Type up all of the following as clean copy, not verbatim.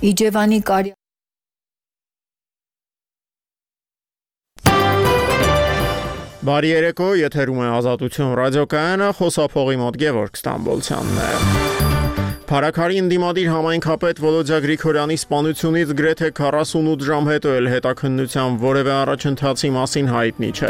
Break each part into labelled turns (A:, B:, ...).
A: Իջևանի կարի
B: Բարի երեկո, եթերում է Ազատություն ռադիոկայանը, խոսափողի մոտ Գևորգ Ստամբոլցյանն է։ Փարաքարի ընդդիմադիր համայնքապետ Վոլոդյա Գրիգորյանի սպանությունից գրեթե 48 ժամ հետո էլ հետաքննության որևէ առաջընթացի մասին հայտնի չէ։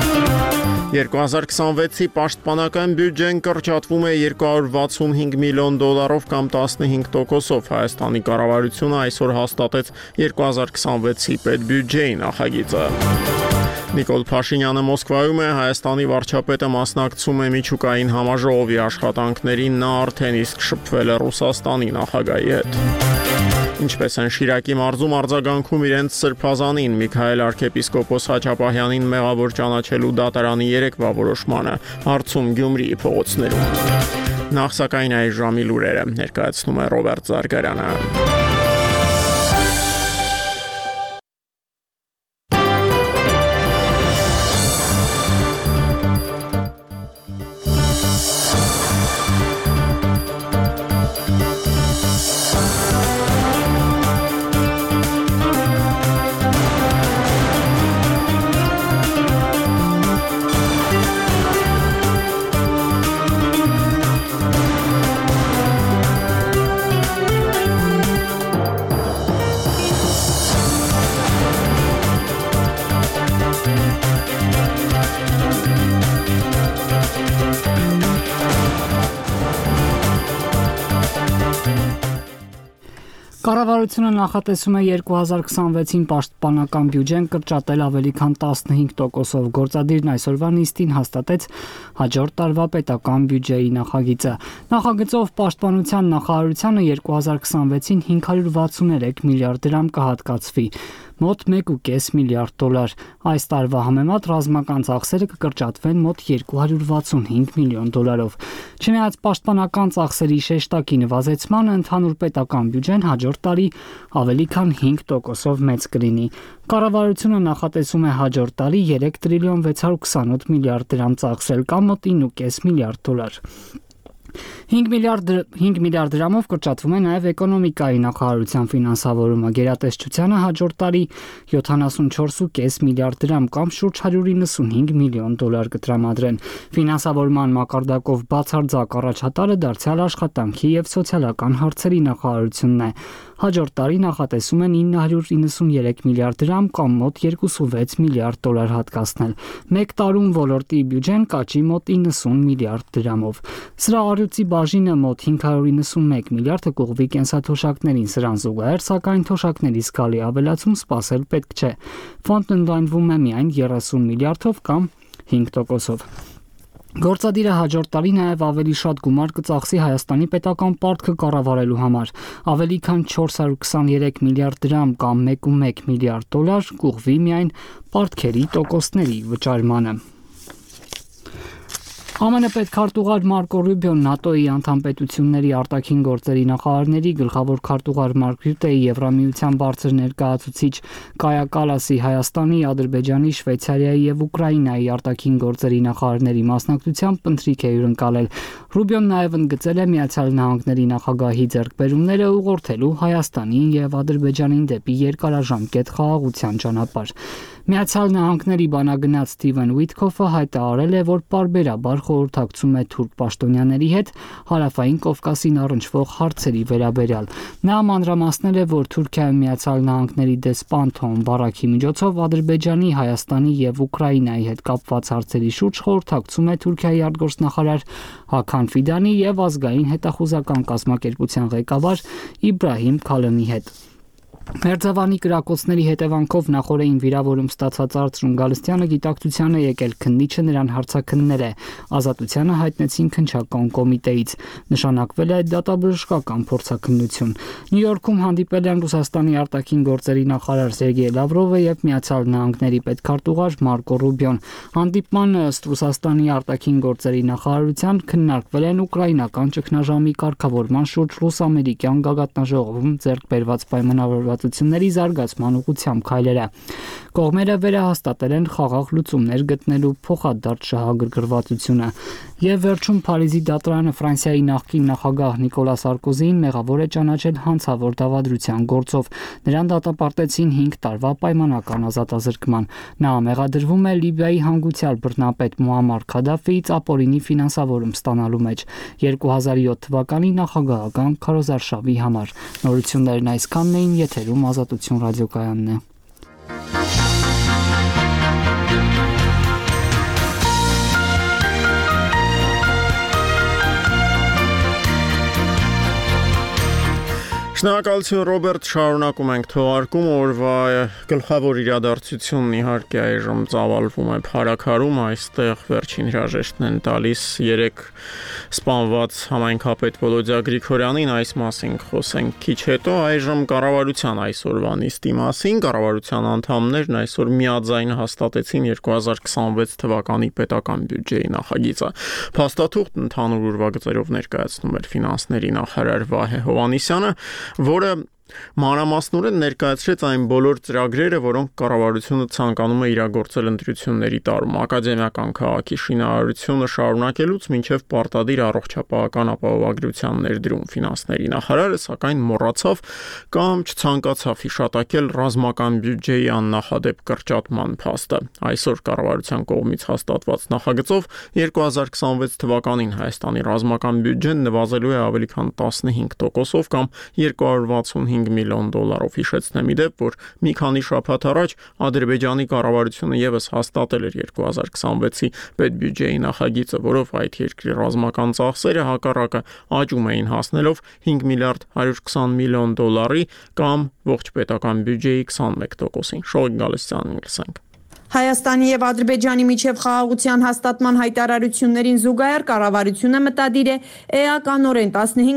B: 2026-ի պաշտպանական բյուջեն կրճատվում է $265 միլիոն կամ 15%-ով։ Հայաստանի կառավարությունը այսօր հաստատեց 2026-ի պետբյուջեի նախագիծը։ Նիկոլ Փաշինյանը Մոսկվայում է, Հայաստանի վարչապետը մասնակցում է միջուկային համաժողովի աշխատանքներին, նա արդեն իսկ շփվել է Ռուսաստանի նախագահի հետ։ Ինչպես են Շիրակի մարզում արձագանքում իրենց սրբազանին, Միքայել arczepiskopos Հաչապահյանին մեղավոր ճանաչելու դատարանի երեկվա որոշմանը, հարցում Գյումրիի փողոցներում։ Նախ սակայն այս ժամի լուրերը ներկայացնում է Ռոբերտ Զարգարյանը։
C: Կառավարությունը նախատեսում է 2026-ին պաշտպանական բյուջեն կրճատել ավելի քան 15%-ով։ Գործադիրն այսօրվա նիստին հաստատեց հաջորդ տարվա պետական բյուջեի նախագիծը։ Նախագծով պաշտպանության նախարարությանը 2026-ին $563 միլիարդ կհատկացվի, մոտ $1.5 միլիարդ։ Այս տարվա համեմատ ռազմական ծախսերը կկրճատվեն մոտ $265 միլիոն։ Չնայած պաշտպանական ծախսերի շեշտակի նվազեցմանը, ընդհանուր պետական բյուջեն հաջորդ տարի ավելի քան 5%-ով մեծ կլինի։ Կառավարությունը նախատեսում է հաջորդ տարի $3 տրիլիոն 628 միլիարդ ծախսել կամ մոտ $9.5 միլիարդ։ 5 միլիարդ դրամով կրճատվում է նաև էկոնոմիկայի նախարարության ֆինանսավորումը։ Գերատեսչությանը հաջորդ տարի $74.5 միլիարդ կամ շուրջ $195 միլիոն կտրամադրեն։ Ֆինանսավորման մակարդակով բացարձակ առաջատարը դարձյալ աշխատանքի եւ սոցիալական հարցերի նախարարությունն է։ Հաջորդ տարի նախատեսում են $993 միլիարդ կամ մոտ $2.6 միլիարդ հատկացնել։ Մեկ տարում ոլորտի բյուջեն կաճի մոտ $90 միլիարդ դրամով։ Սրա առյուծի բաժինը մոտ $591 միլիարդը կուղղվի կենսաթոշակներին, սրան զուգահեռ սակայն թոշակների զգալի ավելացում սպասել պետք չէ։ Ֆոնդն ընդլայնվում է միայն 30 միլիարդով կամ 5%-ով։ Գործադիրը հաջորդ տարի նաև ավելի շատ գումար կծախսի Հայաստանի պետական պարտքը կառավարելու համար։ Ավելի քան $423 միլիարդ կամ 1.1 միլիարդ կուղղվի միայն պարտքերի տոկոսների վճարմանը։ ԱՄՆ պետքարտուղար Մարկո Ռուբիոն ՆԱՏՕ-ի անդամ պետությունների արտաքին գործերի նախարարների, գլխավոր քարտուղար Մարկ Ռյուտեի, Եվրամիության բարձր ներկայացուցիչ Կայա Կալասի, Հայաստանի, Ադրբեջանի, Շվեյցարիայի եւ Ուկրաինայի արտաքին գործերի նախարարների մասնակցությամբ ընթրիք է հյուրընկալել։ Ռուբիոն նաև ընդգծել է Միացյալ Նահանգների նախագահի ձեռքբերումները ուղղորդելու Հայաստանին եւ Ադրբեջանին դեպի երկարաժամկետ խաղաղության ճանապարհ։ Միացյալ Նահանգների բանագնաց Սթիվեն Ուիթքոֆը հայտարարել է, որ պարբերաբար խորհրդակցում է թուրք պաշտոնյաների հետ Հարավային Կովկասին առնչվող հարցերի վերաբերյալ։ Նա մանրամասնել է, որ Թուրքիայում Միացյալ Նահանգների դեսպան Թոմ Բարաքի միջոցով Ադրբեջանի, Հայաստանի եւ Ուկրաինայի հետ կապված հարցերի շուրջ խորհրդակցում է Թուրքիայի արտգործնախարար Հական Ֆիդանի եւ ազգային հետախուզական կազմակերպության ղեկավար Իբրահիմ Քալըմի հետ։ Մերձավանի կրակոցների հետևանքով նախորդին վիրավորում ստացած Արծրուն Գալստյանը գիտակցության է եկել, քննիչը նրան հարցաքննել է։ Ազատությանը հայտնեցին քննչական կոմիտեից։ Նշանակվել է դատաբժշկական փորձաքննություն։ Նյու Յորքում հանդիպել են Ռուսաստանի արտաքին գործերի նախարար Սերգեյ Լավրովը եւ Միացյալ Նահանգների պետքարտուղար Մարկո Ռուբիոն։ Հանդիպմանը ըստ Ռուսաստանի արտաքին գործերի նախարարության քննարկվել են ուկրաինական ճգնաժամի կարգավորման շուրջ ռուս-ամերիկյան գագաթնաժողովում ձեռք բերված պայմանավորված հարաբերությունների զարգացման ուղղությամբ քայլերը։ Կողմերը վերահաստատել են խաղաղ լուծումներ գտնելու փոխադարձ շահագրգռվածությունը եւ վերջում Փարիզի դատարանը Ֆրանսիայի նախկին նախագահ Նիկոլա Սարկոզին մեղավոր է ճանաչել հանցավոր դավադրության գործով։ Նրան դատապարտեցին 5 տարվա պայմանական ազատազրկման։ Նա մեղադրվում է Լիբիայի հանգուցյալ բռնապետ Մուամմար Քադաֆիից ապօրինի ֆինանսավորում ստանալու մեջ 2007 թվականի նախագահական քարոզարշավի համար։ Նորություններն այսքանն էին, եթերում Ազատություն ռադիոկայանն է։
B: Շնորհակալություն Ռոբերտ, շարունակում ենք թողարկումը, օրվա գլխավոր իրադարձությունն իհարկե այժմ ծավալվում է Փարաքարում, այստեղ վերջին հրաժեշտն են տալիս 3 սպանված համայնքապետ Վոլոդիա Գրիգորյանին, այս մասին խոսենք քիչ հետո, այժմ կառավարության այսօրվա նիստի մասին, կառավարության անդամներն այսօր միաձայն հաստատեցին 2026 թվականի պետական բյուջեի նախագիծը։ Փաստաթուղթ ընդհանուր ուրվագծերով ներկայացնում էր ֆինանսների նախարար Վահե Հովհաննիսյանը, որը մանրամասնորեն ներկայացրեց այն բոլոր ծրագրերը, որոնք կառավարությունը ցանկանում է իրագործել ընտրությունների տարում, ակադեմիական քաղաքի շինարարությունը շարունակելուց մինչև պարտադիր առողջապահական ապահովագրության ներդրում։ Ֆինանսների նախարարը սակայն մոռացավ կամ չցանկացավ հիշատակել ռազմական բյուջեի աննախադեպ կրճատման փաստը։ Այսօր կառավարության կողմից հաստատված նախագծով 2026 թվականին Հայաստանի ռազմական բյուջեն նվազելու է ավելի քան 15%-ով կամ 265 միլիոն դոլարով։ Հիշեցնեմ իդեպ, որ մի քանի շաբաթ առաջ Ադրբեջանի կառավարությունը եւս հաստատել էր 2026-ի պետբյուջեի նախագիծը, որով այդ երկրի ռազմական ծախսերը հակառակը աճում էին, հասնելով 5 միլիարդ 120 միլիոն դոլարի կամ ողջ պետական բյուջեի 21%-ին։ Շողիկ Գալստյանին լսենք։
A: Հայաստանի եւ Ադրբեջանի միջև խաղաղության հաստատման հայտարարություններին զուգահեռ կառավարությունը մտադիր է էականորեն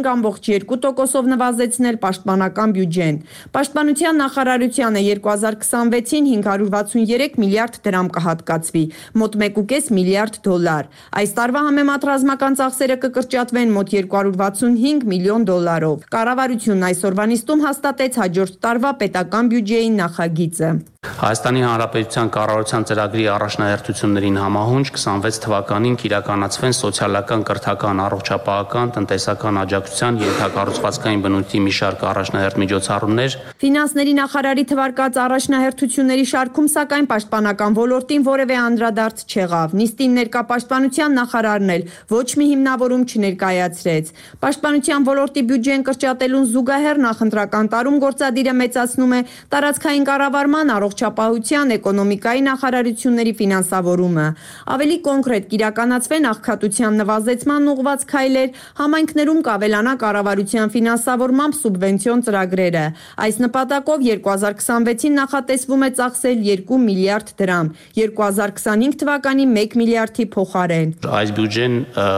A: 15.2%-ով նվազեցնել պաշտպանական բյուջեն։ Պաշտպանության նախարարությանը 2026-ին 563 միլիարդ դրամ կհատկացվի, մոտ 1.5 միլիարդ դոլար։ Այս տարվա համեմատ ռազմական ծախսերը կկրճատվեն մոտ 265 միլիոն դոլարով։ Կառավարությունն այսօրվա նիստում հաստատեց հաջորդ տարվա պետական բյուջեի նախագիծը։
D: Հայաստանի Հանրապետության կառավարության ծրագրի առաջնահերթություններին համահունչ 26 թվականին կիրականացվեն սոցիալական, կրթական, առողջապահական, տնտեսական աջակցության, ենթակառուցվածքային բնույթի մի շարք առաջնահերթ միջոցառումներ։
A: Ֆինանսների նախարարի թվարկած առաջնահերթությունների շարքում սակայն պաշտպանական ոլորտին որևէ անդրադարձ չեղավ։ Նիստին ներկա պաշտպանության նախարարն էլ ոչ մի հիմնավորում չներկայացրեց։ Պաշտպանության ոլորտի բյուջեն կրճատելուն զուգահեռ նախընտրական տարում գործադիրը մեծացնում է տարածքային կառավարման, առողջապահության, էկոնոմիկայի նախարարությունների ֆինանսավորումը։ Ավելի կոնկրետ կիրականացվեն աղքատության նվազեցման ուղղված քայլեր, համայնքներում կավելանա կառավարության ֆինանսավորմամբ սուբվենցիոն ծրագրերը։ Այս նպատակով 2026-ին նախատեսվում է ծախսել 2 միլիարդ դրամ, 2025 թվականի 1 միլիարդի փոխարեն։
D: Այս բյուջեն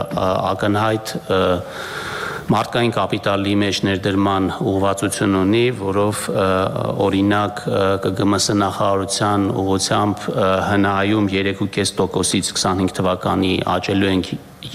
D: ակնհայտ մարդկային կապիտալի մեջ ներդրման ուղղվածություն ունի, որով օրինակ ԿԳՄՍ նախարարության ուղղությամբ ՀՆԱ-ում 3.5%-ից 25 թվականի աճելու ենք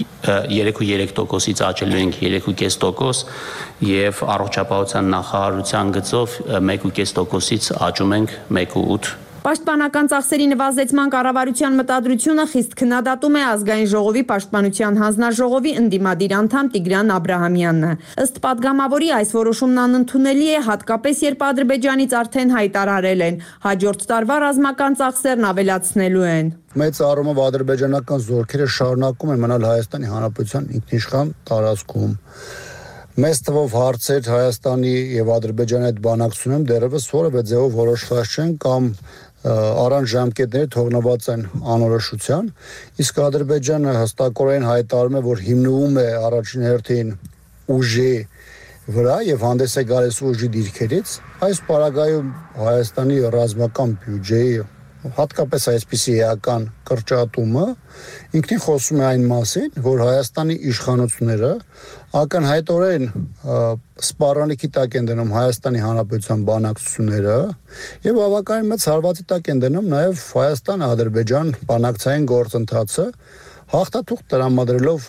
D: 3.3%-ից աճելու ենք 3.5% եւ առողջապահության նախարարության գծով 1.5%-ից աճում ենք 1.8%։
A: Պաշտպանական ծախսերի նվազեցման կառավարության մտադրությունը խիստ քննադատում է Ազգային ժողովի պաշտպանության հանձնաժողովի ընդդիմադիր անդամ Տիգրան Աբրահամյանը։ Ըստ падգամավորի այս որոշումն անընդունելի է, հատկապես երբ Ադրբեջանից արդեն հայտարարել են հաջորդ տարվա ռազմական ծախսերն ավելացնելու են։
E: Մեծ առումով ադրբեջանական զորքերը շարունակում են մնալ Հայաստանի Հանրապետության ինքնիշխան տարածքում։ Մեծ թվով հարցեր Հայաստանի եւ Ադրբեջանի հետ բանակցությունում դեռևս որևէ ձևով որոշված չեն կամ առանց ժամկետների թողնված են անորոշության, իսկ Ադրբեջանը հստակորեն հայտարարում է, որ հիմնվում է առաջին հերթին ուժի վրա եւ հանդես է գալիս ուժի դիրքերից։ Այս պարագայում Հայաստանի ռազմական բյուջեի հատկապես այսպիսի էական կրճատումը ինքնին խոսում է այն մասին, որ Հայաստանի իշխանությունները ակնհայտորեն սպառնալիքի տակ են դնում Հայաստանի Հանրապետության բանակցությունները եւ բավականին մեծ հարվածի տակ են դնում նաեւ Հայաստան-Ադրբեջան բանակցային գործընթացը, հաղթաթուղթ տրամադրելով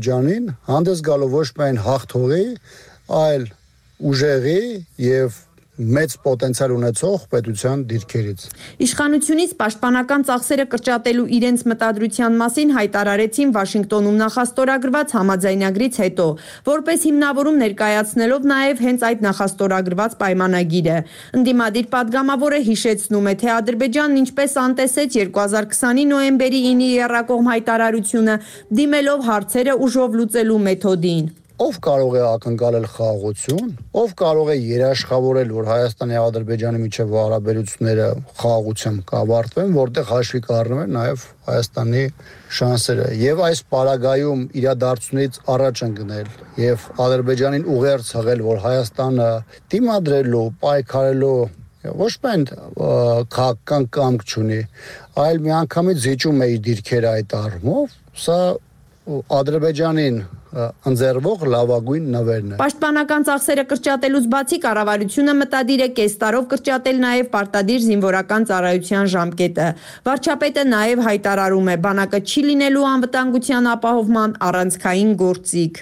E: Ադրբեջանին հանդես գալով ոչ միայն հաղթողի, այլ ուժեղի եւ մեծ պոտենցիալ ունեցող պետության դիրքերից։
A: Իշխանությունից պաշտպանական ծախսերը կրճատելու իրենց մտադրության մասին հայտարարեցին Վաշինգտոնում նախաստորագրված համաձայնագրից հետո, որպես հիմնավորում ներկայացնելով նաև հենց այդ նախաստորագրված պայմանագիրը։ Ընդդիմադիր падգամավորը հիշեցնում է, թե Ադրբեջանն ինչպես անտեսեց 2020-ի նոյեմբերի 9-ի եռակողմ հայտարարությունը, դիմելով հարցերը ուժով լուծելու մեթոդին։
E: Ով կարող է ակնկալել խաղաղություն, ով կարող է երաշխավորել, որ Հայաստանի եւ Ադրբեջանի միջև հարաբերությունները խաղաղությամբ կավարտվեն, որտեղ հաշվի կառնում են նաեւ Հայաստանի շանսերը եւ այս պարագայում իրադարձությունից առաջ ընկնել եւ Ադրբեջանին ուղերձ հղել, որ Հայաստանը դիմադրելու, պայքարելու ոչ միայն քաղաքական կամք չունի, այլ միանգամից զիջում է իր դիրքերը այդ առումով, սա Ադրբեջանին ընձեռվող լավագույն նվերն է։
A: Պաշտպանական ծախսերը կրճատելուց բացի կառավարությունը մտադիր է կես տարով կրճատել նաև պարտադիր զինվորական ծառայության ժամկետը։ Վարչապետը նաև հայտարարում է, բանակը չի լինելու անվտանգության ապահովման առանցքային գործիք։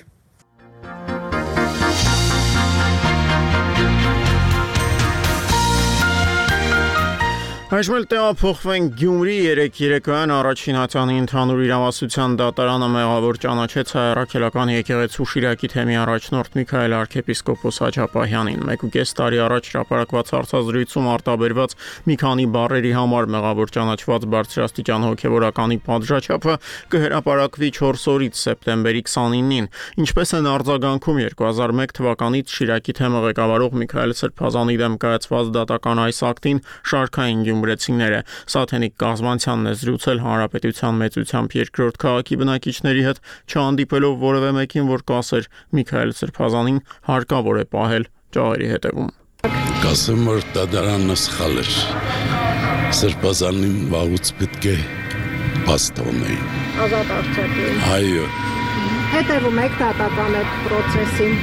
B: Այժմ էլ տեղափոխվենք Գյումրի երեկոյան առաջին ատյանի ընդհանուր իրավասության դատարանը մեղավոր ճանաչեց հայ առաքելական եկեղեցու Շիրակի թեմի առաջնորդ Միքայել arczepiskopos Հաչապահյանին։ 1.5 տարի առաջ հրապարակված հարցազրույցում արտաբերված մի քանի բառերի համար մեղավոր ճանաչված բարձրաստիճան հոգևորականի պատժաչափը կհրապարակվի 4 օրից սեպտեմբերի 29-ին։ Ինչպես են արձագանքում 2001 թվականից Շիրակի թեմը ղեկավարող Միքայել Սրբազանի դեմ կայացված դատական այս ակտին շարքային գյումրեցիները։ Սաթենիկ Կազմանցյանն է զրուցել Հանրապետության մեծությամբ երկրորդ քաղաքի բնակիչների հետ, չհանդիպելով որևէ մեկին, որ կասեր Միքայել Սրբազանին հարկավոր է պահել ճաղերի հետևում։
F: Կասեմ, որ դատարանը սխալ էր։ Սրբազանին վաղուց պետք է բաստոնել։
G: Ազատ արձակել։
F: Այո։
G: Հետևում եք դատական այդ պրոցեսին։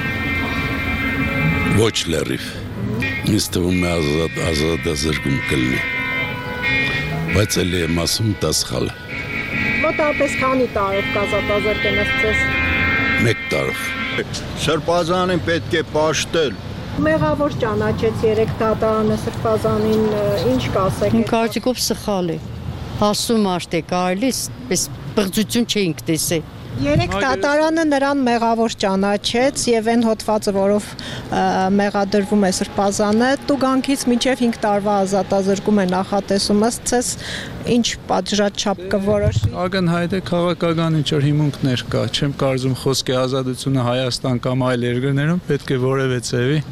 F: Ոչ լրիվ։ Ինձ թվում է ազատազրկում կլինի։ Բայց էլի եմ ասում դա սխալ է։
G: Մոտավորապես քանի տարով կազատազրկեն ըստ
F: 1 տարով։
H: Սրբազանին պետք է պաշտել։
G: Մեղավոր ճանաչեց 3 դատարանը Սրբազանին, ինչ կասեք։
I: Իմ կարծիքով սխալ է։ Հասու մարդ է կարելի, պես բղծություն չէինք տեսել։
G: 3 դատարանը նրան մեղավոր ճանաչեց եւ այն հոդվածը, որով մեղադրվում է Սրբազանը, տուգանքից մինչեւ 5 տարվա ազատազրկում է նախատեսում, ըստ ինչ պատժաչափ կորոշի։
J: Ակնհայտ է քաղաքական ինչ-որ հիմունքներ կա, չեմ կարծում խոսքի ազատությունը Հայաստան կամ այլ երկրներում պետք է որևէ ձևի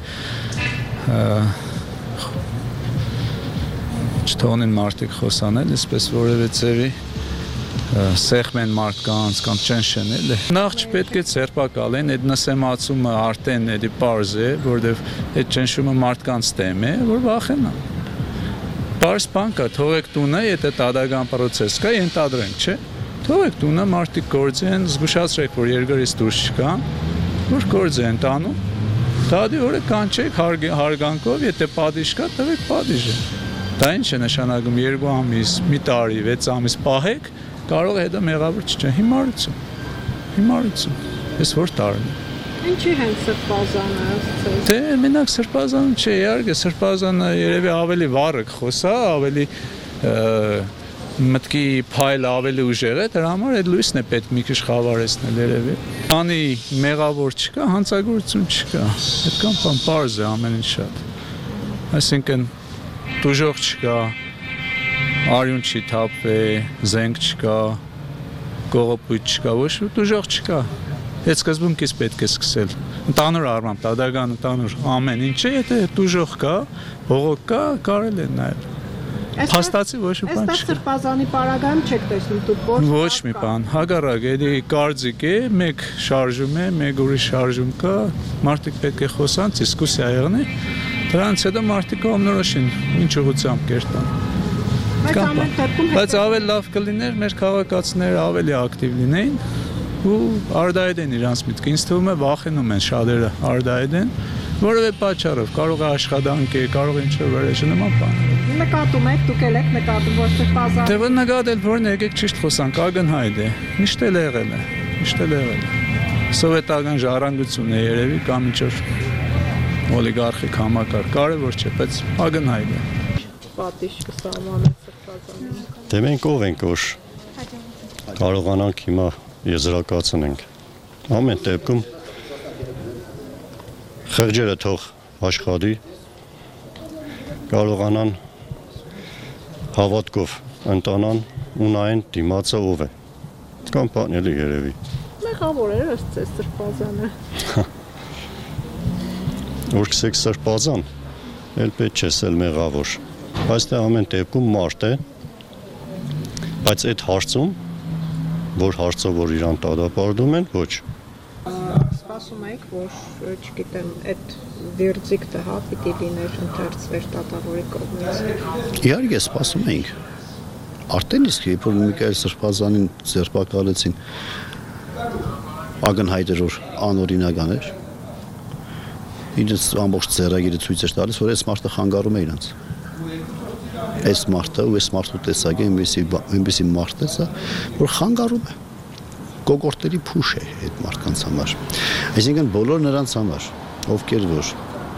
J: չթողնեն մարդիկ խոսանել, այսպես որևէ ձևի սեղմեն մարդկանց կամ չեն շնել։ Նախ չպետք է ցերպակալեն, այդ նսեմացումը արդեն էդի պարզ է, որովհետև այդ ճնշումը մարդկանց դեմ է, որ վախենան։ Պարզ բան կա, թողեք տունը, եթե դատական պրոցես կա, ենթադրենք, չէ։ Թողեք տունը, մարդիկ գործեն, զգուշացրեք, որ երկրից դուրս չկան, որ գործ են տանում։ Դադի օրը կանչեք հարգանքով, եթե պատիժ կա, տվեք պատիժը։ Դա ինչ է նշանակում 2 ամիս, մի տարի, 6 ամիս պահեք, կարող է հետո մեղավոր չճա, հիմարություն, ես որ տարն է։
G: Ինչի հենց Սրբազանը ասցես։
J: Դե մենակ Սրբազանը չէ, իհարկե Սրբազանը երևի ավելի վառը խոսա, ավելի մտքի փայլ ավելի ուժեղ է, դրա համար այդ լույսն է պետք մի քիչ խավարեցնել երևի։ Քանի մեղավոր չկա, հանցագործություն չկա, այդքան բան պարզ է ամեն ինչ շատ։ Այսինքն դուժող չկա, արյուն չի թափվե, զենք չկա, կողոպույտ չկա, ոչ դուժող չկա։ Այդ սկզբունքից պետք է սկսել։ Ընդհանուր առմամբ, դատական ընդհանուր ամեն ինչը, եթե դուժող կա, բողոք կա, կարել է նայել։ Փաստացի ոչ մի բան չկա։
G: Այստեղ Սրբազանի պարագայում չեք տեսնում դուք
J: ոչ մի բան, հակառակ, էդի կարծիք է, մեկ շարժում է, մեկ ուրիշ շարժում կա, մարդիկ պետք է խոսան, դիսկուսիա եղնի, դրանից հետո մարդիկ կողմնորոշեն, ինչ ուղղությամբ կերտան։ Բայց ավելի լավ կլիներ մեր քաղաքացիները ավելի ակտիվ լինեին ու արդայդեն իրանց միտքը։ Ինձ թվում է վախենում են շատերը արդայդեն, որովե պատճառով, կարող է աշխատանք է, կարող է ինչ-որ վերջը նման բան։
G: Նկատում եք, դուք եք նկատում, որ Սրբազանը։
J: Դե որ նկատել, որ եկեք ճիշտ խոսանք, ակնհայտ է, միշտ էլ եղել է։ Սովետական ժառանգություն է երևի կամ ինչ-որ օլիգարխիկ համակարգ կարևոր չէ, բայց ակնհայտ է։
G: Պատիժ կսահմանեն Սրբազանին։
K: Դե մենք ով ենք, որ կարողանանք հիմա եզրակացնենք։ Ամեն դեպքում խղճերը թող աշխատի, կարողանան հավատքով ընտանան ու նայեն դիմացը ով է։ Կամ պատնելի երևի։
G: Մեղավոր էր ըստ ձեզ Սրբազանը։
K: Որ կսեք Սրբազան, էլ պետք չէ սել մեղավոր։ Բայց դե ամեն դեպքում մարդ է, բայց այդ հարցում, որ հարցով որ իրան տադապարտում են, ոչ։
G: Սպասում եք, որ չգիտեմ, այդ վերձիկը պիտի լիներ ընթերցվեր դատավորի կողմից։
E: Իհարկե սպասում ենք։ Արդեն իսկ երբ որ Միքայել Սրբազանին ձերբակալեցին, ակնհայտ էր որ անօրինական էր։ Իրենց ամբողջ ծերագիրը ցույց էր տալիս, որ այս մարդը խանգարում է իրենց։ Այս մարդը ու այս մարդու տեսակը այնպեսի մարդ է, որ խանգարում է։ Կոկորտերի փուշ է այդ մարդկանց համար։ Այսինքն բոլոր նրանց համար, ովքեր որ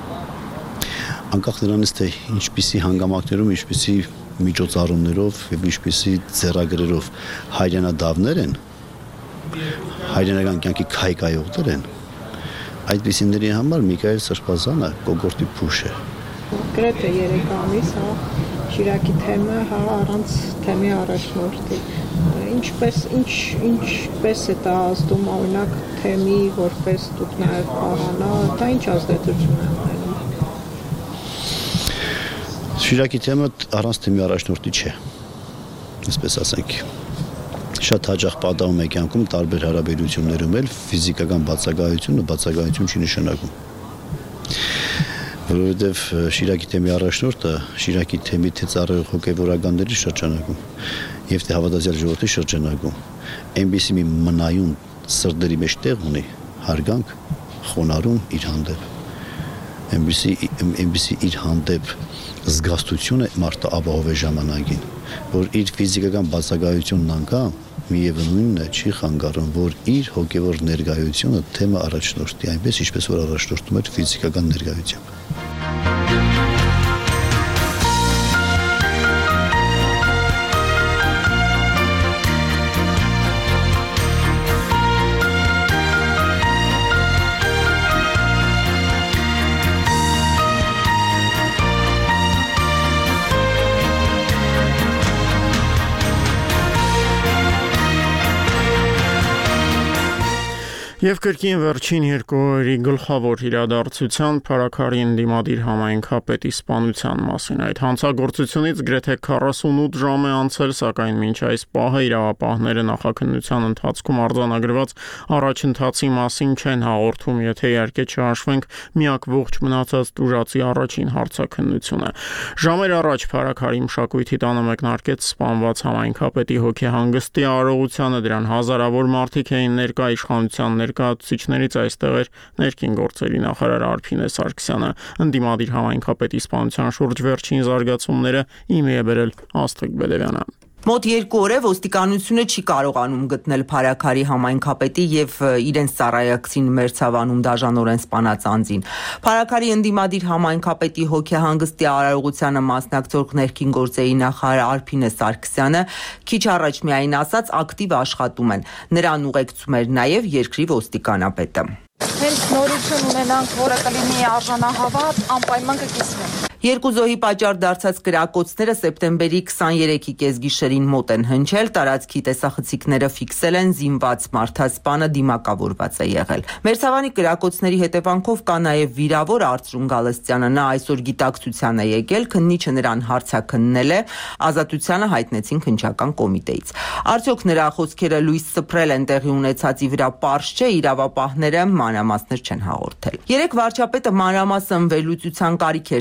E: անկախ նրանից թե ինչպիսի հանգամանքներում, ինչպիսի միջոցառումներով եւ ինչպիսի ձեռագրերով հայրենադավներ են, հայրենական կյանքի քայքայողներ են, այդպիսիների համար Միքայել Սրբազանը կոկորտի փուշ է։
G: Գրեթե 3 ամիս, Շիրակի թեմը, առանց թեմի առաջնորդի։ Ինչպես է դա ազդում օրինակ թեմի որպես դուք նաև պահանա, դա ինչ ազդեցություն է ունենում։
E: Շիրակի թեմը առանց թեմի առաջնորդի չէ, այսպես ասենք։ Շատ հաճախ պատահում է կյանքում տարբեր հարաբերություններում էլ ֆիզիկական բացակայությունը բացակայություն չի նշանակում։ Որովհետև Շիրակի թեմի առաջնորդը Շիրակի թեմի թե ծառայող հոգևորականների շրջանակում եւ թե հավատացյալ ժողովրդի շրջանակում այնպիսի մի մնայուն սրտերի մեջ տեղ ունի հարգանք, խոնարհում իր հանդեպ, այնպիսի իր հանդեպ զգաստությունը մարդը ապահով է ժամանակին, որ իր ֆիզիկական բացակայությունն անգամ միևնույնն է չի խանգարում, որ իր հոգևոր ներկայությունը թեմը առաջնորդի, այնպես ինչպես որ առաջնորդում էր ֆիզիկական ներկայությամբ։
B: Եվ կրկին վերջին 2 օրերի գլխավոր իրադարձության Փարաքարի ընդդիմադիր համայնքապետի սպանության մասին։ Այդ հանցագործությունից գրեթե 48 ժամ է անցել, սակայն մինչ այս պահը իրավապահները նախաքննության ընթացքում արձանագրված առաջընթացի մասին չեն հաղորդում, եթե իհարկե չհաշվենք միակ ողջ մնացած տուժածի առաջին հարցաքննությունը։ Ժամեր առաջ Փարաքարի մշակույթի տանը մեկնարկեց սպանված համայնքապետի հոգեհանգստի արարողությանը, դրան հազարավոր մարդիկ էին ներկա, իշխանության ներկայացուցիչներից այստեղ էր ներքին գործերի նախարար Արփինե Սարգսյանը։ Ընդդիմադիր համայնքապետի սպանության շուրջ վերջին զարգացումները իմի է բերել Աստղիկ Բեդևյանը։
L: Մոտ 2 օր է ոստիկանությունը չի կարողանում գտնել Փարաքարի համայնքապետի եւ իրենց ծառայակցին մերձավանում դաժանորեն սպանած անձին։ Փարաքարի ընդդիմադիր համայնքապետի հոգեհանգստի արարողությանը մասնակցող ներքին գործերի նախարար Արփինե Սարգսյանը քիչ առաջ միայն ասաց ակտիվ աշխատում են։ Նրան ուղեկցում էր նաեւ երկրի ոստիկանապետը։
M: Հենց նորություն ունենանք, որը կլինի արժանահավատ, անպայման կկիսվենք։
L: Երկու զոհի պատճառ դարձած կրակոցները սեպտեմբերի 23-ի կեսգիշերին մոտ են հնչել, տարածքի տեսախցիկները ֆիքսել են զինված մարդասպանը դիմակավորված է եղել։ Մերձավանի կրակոցների հետևանքով կա նաև վիրավոր Արծրուն Գալստյանը, նա այսօր գիտակցության է եկել, քննիչը նրան հարցաքննել է, ազատությանը հայտնեցին քննչական կոմիտեից։ Արդյոք նրա խոսքերը լույս սփռել են տեղի ունեցածի վրա պարզ չէ, իրավապահները մանրամասներ չեն հաղորդել։ Երեք վարչապետը մանրամասն վերլուծության կարիք էր տեսել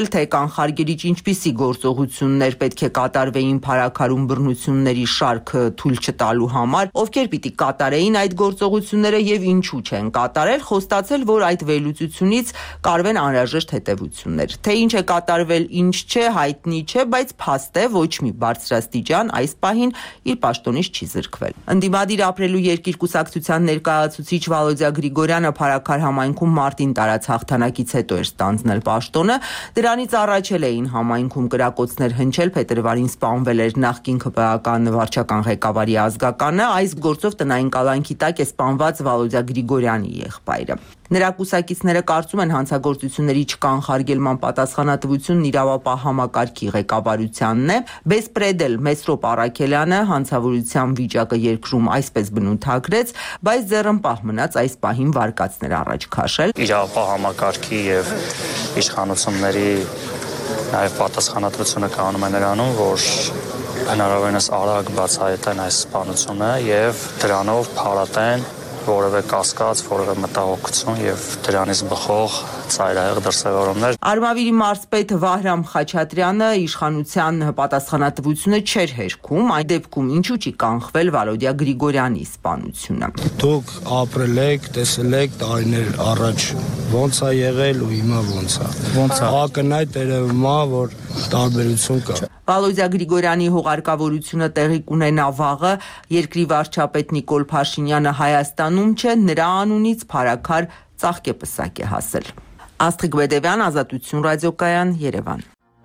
L: թե կանխարգելիչ ինչպիսի գործողություններ պետք է կատարվեին փարաքարում բռնությունների շարքը թույլ չտալու համար, ովքեր պիտի կատարեին այդ գործողությունները եւ ինչու չեն կատարել, խոստացել, որ այդ վերլուծությունից կարվեն անհրաժեշտ հետևություններ։ Թե ինչ է կատարվել, ինչ չէ, հայտնի չէ, բայց փաստ է ոչ մի բարձրաստիճան այս պահին իր պաշտոնից չի զրկվել։ Ընդդիմադիր ապրելու երկիր կուսակցության ներկայացուցիչ Վալոդիա Գրիգորյանը փարաքար համայնքում մարտին տարած հաղթանակից հետո էր ստանձնել պաշտոնը, դրանից առաջ էին համայնքում կրակոցներ հնչել, փետրվարին սպանվել էր նախկին ԿՊԱ-ական վարչական ղեկավարի ազգականը, այս գործով տնային կալանքի տակ է սպանված Վալոդիա Գրիգորյանի եղբայրը։ Նրա կուսակիցները կարծում են հանցագործությունների չկանխարգելման պատասխանատվությունն իրավապահ համակարգի ղեկավարությանն է։ Բեսպրեդել Մեսրոպ Առաքելյանը հանցավորության վիճակը երկրում այսպես բնութագրեց, բայց ձեռնպահ մնաց այս պահին վարկածներ առաջ քաշել։
N: Իրավապահ համակարգի եւ իշխանությունների նաեւ պատասխանատվությունը կանում է նրանում, որ հնարավորինս արագ բացահայտեն այս սպանությունը եւ դրանով փարատեն որևէ կասկած, որևէ մտահոգություն եւ դրանից բխող ծայրահեղ դրսևորումներ։
L: Արմավիրի մարզպետ Վահրամ Խաչատրյանը իշխանության պատասխանատվությունը չէր հերքում, այդ դեպքում ինչու չի կանխվել Վալոդիա Գրիգորյանի սպանությունը։
O: Դուք ապրել եք, տեսել եք տարիներ առաջ ոնց է եղել ու հիմա ոնց է։ Ոնց է։ Ակնհայտ երևում է, որ տարբերություն կա։
L: Վալոդիա Գրիգորյանի հուղարկավորությունը տեղի կունենա վաղը, երկրի վարչապետ Նիկոլ Փաշինյանը Հայաստանում չէ, նրա անունից փարաքար ծաղկեպսակ է հասել։ Աստղիկ Բեդևյան, Ազատություն ռադիոկայան, Երևան։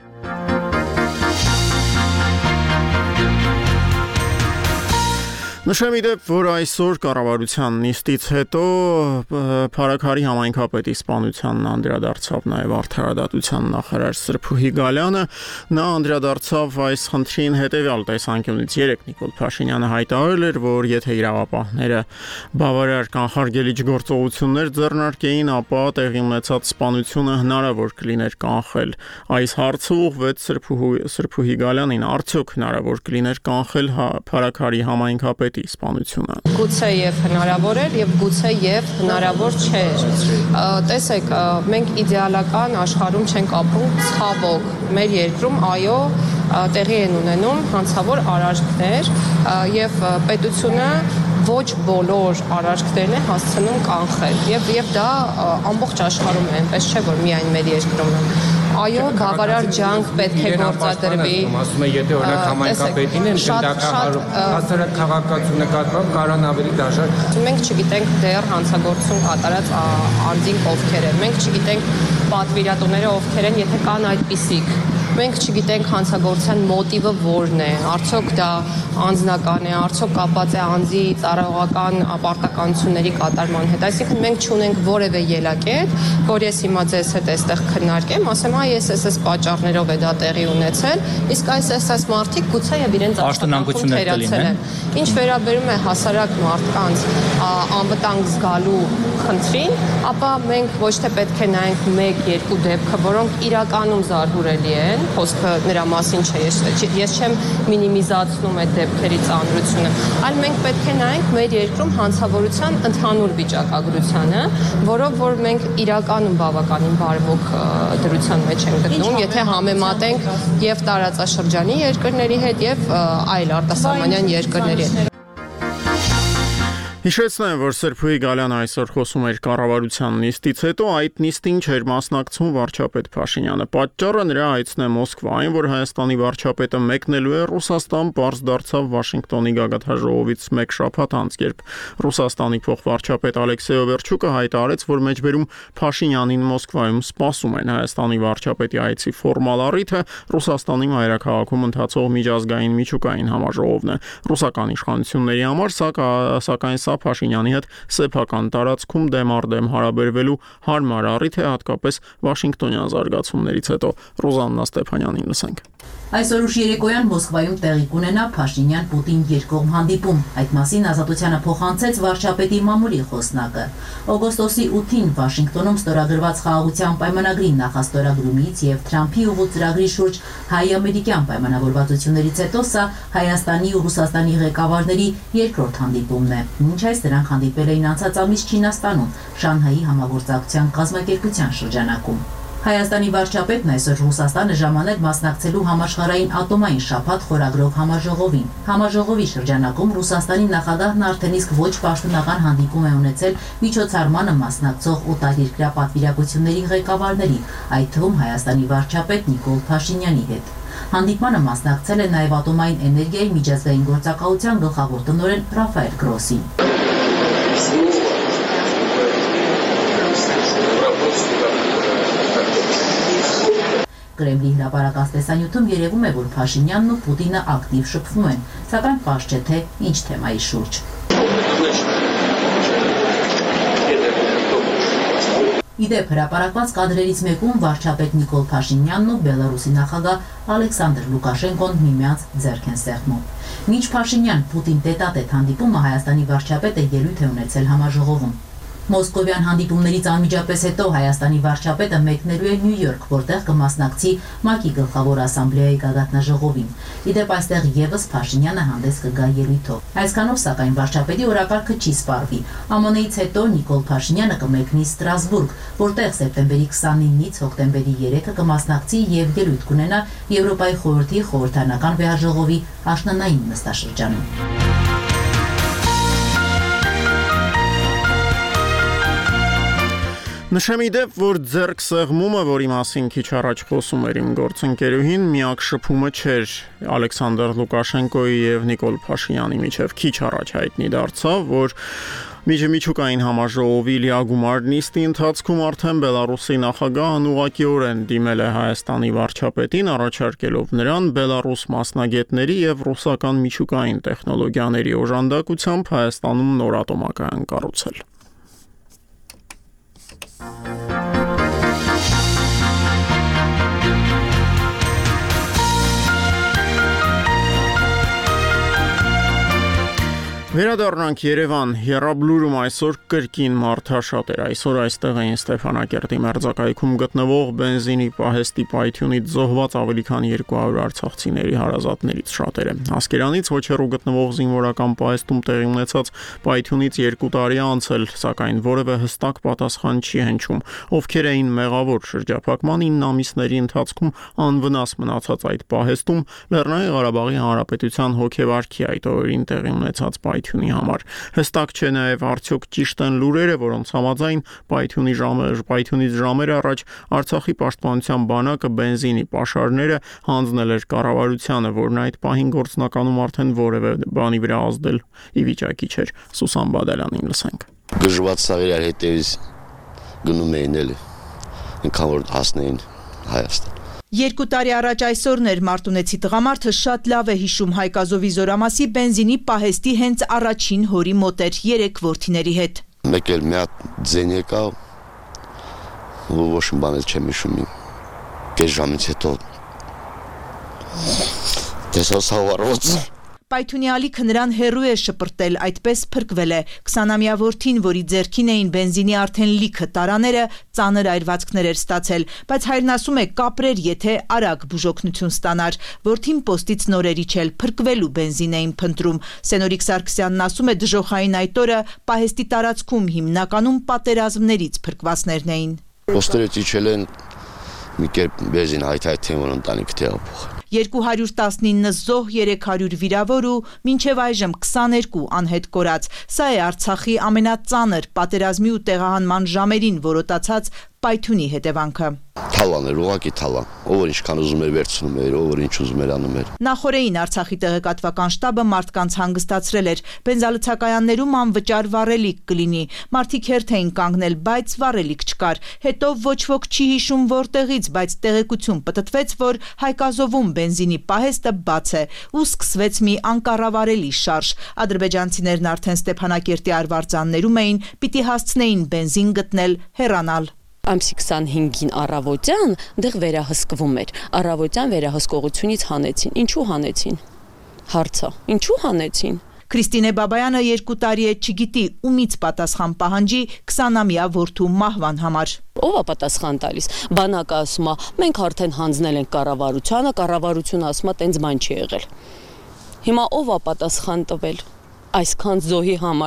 B: Նշեմ իդեպ, որ այսօր կառավարության նիստից հետո Փարաքարի համայնքապետի սպանությանն անդրադարձավ նաև Արդարադատության նախարար Սրփուհի Գալյանը, նա անդրադարձավ այս խնդրին հետևյալ տեսանկյունից։ Երեկ Նիկոլ Փաշինյանը հայտարարել էր, որ եթե իրավապահները բավարար կանխարգելիչ գործողություններ ձեռնարկեին, ապա տեղի ունեցած սպանությունը հնարավոր կլիներ կանխել։ Այս հարցը ուղղվեց Սրփուհի Գալյանին, արդյոք հնարավոր կլիներ կանխել Փարաքարի համայնքապետի սպանությունը։
P: Գուցե եւ հնարավոր էր եւ գուցե եւ հնարավոր չէր։ Տեսեք, մենք իդեալական աշխարհում չենք ապրում, ցավոք։ Մեր երկրում այո, տեղի են ունենում հանցավոր արարքներ եւ պետությունը ոչ բոլոր արարքներն է հասցնում կանխել եւ դա ամբողջ աշխարհում է, այնպես չէ որ միայն մեր երկրում է։ Այո, բավարար ջանք պետք է գործադրվի։
Q: Ասում եմ, եթե օրինակ համայնքապետին են հասարակ քաղաքացու նկատմամբ կարան ավելի դաժան։
P: Մենք չգիտենք դեռ հանցագործություն կատարած անձինք ովքեր են։ Մենք չգիտենք պատվիրատուները ովքեր են, եթե կան այդպիսիք։ Մենք չգիտենք հանցագործության մոտիվը որն է, արդյոք դա անձնական է, արդյոք կապված է անձի ծառայողական պարտականությունների կատարման հետ։ Այսինքն մենք չունենք որևէ ելակետ, որ ես հիմա ձեզ հետ այստեղ քննարկեմ, ասեմ, այս պատճառներով է դա տեղի ունեցել, իսկ այս մարդիկ գուցե եւ իրենց
Q: աշտանանքություններ
P: թերացել են։ Ինչ վերաբերում է հասարակ մարդկանց անվտանգ զգալու խնդրին, ապա մենք ոչ թե պետք է նայենք 1-2 դեպքը, որոնք իրականում զարհուրելի են, խոսքը նրա մասին չէ, ես չեմ մինիմիզացնում այդ դեպքերի ծանրությունը, այլ մենք պետք է նայենք մեր երկրում հանցավորության ընդհանուր վիճակագրությանը, որով որ մենք իրականում բավականին բարվոք դրության մեջ ենք գտնում, եթե համեմատենք եւ տարածաշրջանի երկրների հետ եւ այլ արտասահմանյան երկրների հետ։
B: Հիշեցնեմ, որ Սրփուհի Գալյանը այսօր խոսում էր կառավարության նիստից հետո, այդ նիստին չէր մասնակցում վարչապետ Փաշինյանը։ Պատճառը նրա այցն է Մոսկվա, այն որ Հայաստանի վարչապետը մեկնելու է Ռուսաստան, պարզ դարձավ Վաշինգտոնի գագաթնաժողովից մեկ շաբաթ անց, երբ Ռուսաստանի փոխվարչապետ Ալեքսեյ Օվերչուկը հայտարարեց, որ մեջբերում Փաշինյանին Մոսկվայում սպասում են։ Հայաստանի վարչապետի այցի ֆորմալ առիթը Ռուսաստանի մայրաքաղաքում ընթացող միջազգային միջուկային համաժողովն է։ Ռուսական իշխանությունների համար սակայն սա Փաշինյանի հետ սեփական տարածքում դեմ առ դեմ հարաբերվելու հարմար առիթ է, հատկապես Վաշինգտոնյան զարգացումներից հետո։ Ռոզաննա Ստեփանյանին լսենք։
R: Այսօր ուշ երեկոյան Մոսկվայում տեղի կունենա Փաշինյան-Պուտին երկկողմ հանդիպում։ Այդ մասին Ազատությանը փոխանցեց վարչապետի մամուլի խոսնակը։ Օգոստոսի 8-ին Վաշինգտոնում ստորագրված խաղաղության պայմանագրի նախաստորագրումից եւ Թրամփի ուղու ծրագրի շուրջ հայ-ամերիկյան պայմանավորվածություններից հետո սա Հայաստանի ու Ռուսաստանի ղեկավարների երկրորդ հանդիպումն է։ Մինչ այս նրանք հանդիպել էին անցած ամիս Չինաստանում, Շանհայի համագործակցության կազմակերպության շրջանակում։ Հայաստանի վարչապետն այսօր Ռուսաստանը ժամանել մասնակցելու համաշխարհային ատոմային շաբաթ խորագրով համաժողովին։ Համաժողովի շրջանակում Ռուսաստանի նախագահն արդեն իսկ ոչ պաշտոնական հանդիպում է ունեցել միջոցառմանը մասնակցող օտարերկրյա պատվիրակությունների ղեկավարների, այդ թվում Հայաստանի վարչապետ Նիկոլ Փաշինյանի հետ։ Հանդիպմանը մասնակցել է նաև ատոմային էներգիայի միջազգային գործակալության գլխավոր տնօրեն Ռաֆայել Գրոսին։ Կրեմլի հրապարակած տեսանյութում երևում է, որ Փաշինյանն ու Պուտինը ակտիվ շփվում են, սակայն պարզ չէ, թե ինչ թեմայի շուրջ։ Իդեպ հրապարակված կադրերից մեկում վարչապետ Նիկոլ Փաշինյանն ու Բելարուսի նախագահ Ալեքսանդր Լուկաշենկոն միմյանց ձեռք են սեղմում։ Մինչ Փաշինյան-Պուտին տետատետ հանդիպումը Հայաստանի վարչապետը ելույթ է ունեցել համաժողովում։ Մոսկովյան հանդիպումներից անմիջապես հետո Հայաստանի վարչապետը մեկնելու է Նյու Յորք, որտեղ կմասնակցի ՄԱԿ-ի գլխավոր ասամբլեայի գագաթնաժողովին։ Իդեպ այստեղ եւս Փաշինյանը հանդես կգա ելույթով։ Այսքանով սակայն վարչապետի օրակարգը չի սպառվի։ ԱՄՆ-ից հետո Նիկոլ Փաշինյանը կմեկնի Ստրասբուրգ, որտեղ սեպտեմբերի 29-ից հոկտեմբերի 3-ը կմասնակցի եւ ելույթ կունենա Եվրոպայի խորհրդի խորհրդարանական վեհաժողովի աշնանային նստաշրջանում։
B: Նշեմ իդեպ, որ ձեռք սեղմումը, որի մասին քիչ առաջ խոսում էր իմ գործընկերուհին, միակ շփումը չէր Ալեքսանդր Լուկաշենկոյի եւ Նիկոլ Փաշինյանի միջև քիչ առաջ հայտնի դարձավ, որ միջուկային համաժողովի լիագումար նիստի ընթացքում արդեն Բելարուսի նախագահն ուղղակիորեն դիմել է Հայաստանի վարչապետին, առաջարկելով նրան Բելարուս մասնագետների եւ ռուսական միջուկային տեխնոլոգիաների օժանդակությամբ Հայաստանում նոր ատոմակայան կառուցել։ Վերադառնանք Երևան, Եռաբլուրում այսօր կրկին մարդաշատ էր, այսօր այստեղ էին Ստեփանակերտի մերձակայքում գտնվող բենզինի պահեստի պայթյունից զոհված ավելի քան 200 արցախցիների հարազատներից շատերը։ Ասկերանից ոչ հեռու գտնվող զինվորական պահեստում տեղի ունեցած պայթյունից 2 տարի անցել, սակայն որևէ հստակ պատասխան չի հնչում, ովքեր էին մեղավոր շրջափակման 9 ամիսների ընթացքում անվնաս մնացած այդ պահեստում Լեռնային Ղարաբաղի Հանրապետության հոգեվարքի այդ օրերին տեղի ունեցած համար։ Հստակ չէ նաև արդյոք ճիշտ են լուրերը, որոնց համաձայն պայթյունից ժամեր առաջ Արցախի պաշտպանության բանակը բենզինի պաշարները հանձնել էր կառավարությանը, որն այդ պահին գործնականում արդեն որևէ բանի վրա ազդել ի վիճակի չէր։ Սուսան Բադալյանին լսենք։
S: Գժված սաղիրար հետևից գնում էին էլի, ինքան որ հասնեին Հայաստան։
T: 2 տարի առաջ այսօրն էր Մարտունեցի տղամարդը շատ լավ է հիշում Հայկազովի Զորամասի բենզինի պահեստի հենց առաջին հորի մոտ էր 3 որդիների հետ։
S: Մեկ էլ մի հատ ձեն եկա, ոչ մի բան չեմ հիշում, կես ժամից հետո տեսա սավառոց։
T: Պայթյունի ալիքը նրան հեռու է շպրտել, այդպես փրկվել է 20-ամյա որդին, որի ձեռքին էին բենզինի արդեն լիքը տարաները, ծանր այրվածքներ էր ստացել, բայց հայրն ասում է կապրեր, եթե արագ բուժօգնություն ստանար։ Որդին պոստից նորերիչ էլ փրկվելու բենզին էին փնտրում։ Սենորիկ Սարգսյանն ասում է դժոխային այդ օրը պահեստի տարածքում հիմնականում պատերազմներից փրկվածներն էին։
S: Պոստերը իջել են մի կերպ բենզին հայթայթեն, որ ընտանիք տեղափոխ
T: 219 զոհ, 300 վիրավոր ու մինչև այժմ 22 անհետ կորած։ Սա է Արցախի ամենածանր պատերազմի ու տեղահանման ժամերին որոտացած պայթյունի հետևանքը։
S: Թալան էր, ուղղակի թալան, ով որ ինչքան ուզում էր վերցնում էր, ով որ ինչ ուզում էր անում էր։
T: Նախորդին Արցախի տեղեկատվական շտաբը մարդկանց հանգստացրել էր, բենզալցակայաններում անվճար վառելիք կլինի, մարդիկ հերթ էին կանգնել, բայց վառելիք չկար։ Հետո ոչ ոք չի հիշում որտեղից, բայց տեղեկություն պտտվեց, որ Հայկազովում բենզինի պահեստը բաց է ու սկսվեց մի անկառավարելի շարժ։ Ադրբեջանցիներն արդեն Ստեփանակերտի արվարձաններում էին, պիտի հասցնեին բենզին գտնել, հեռանալ։
U: Ամսի 25-ին առավոտյան դեղ վերահսկվում էր։ Առավոտյան վերահսկողությունից հանեցին։ Ինչու հանեցին։ Հարցը։ Ինչու հանեցին։
T: Քրիստինե Բաբայանը 2 տարի է չգիտի ումից պատասխան պահանջի 20-ամյա որդու մահվան համար։
U: Ո՞վ է պատասխան տալիս։ Բանակը ասում է, մենք արդեն հանձնել ենք կառավարությանը, կառավարությունը ասում է, տենց բան չի եղել։ Հիմա ով է պատասխան տվել այսքան զոհի համար։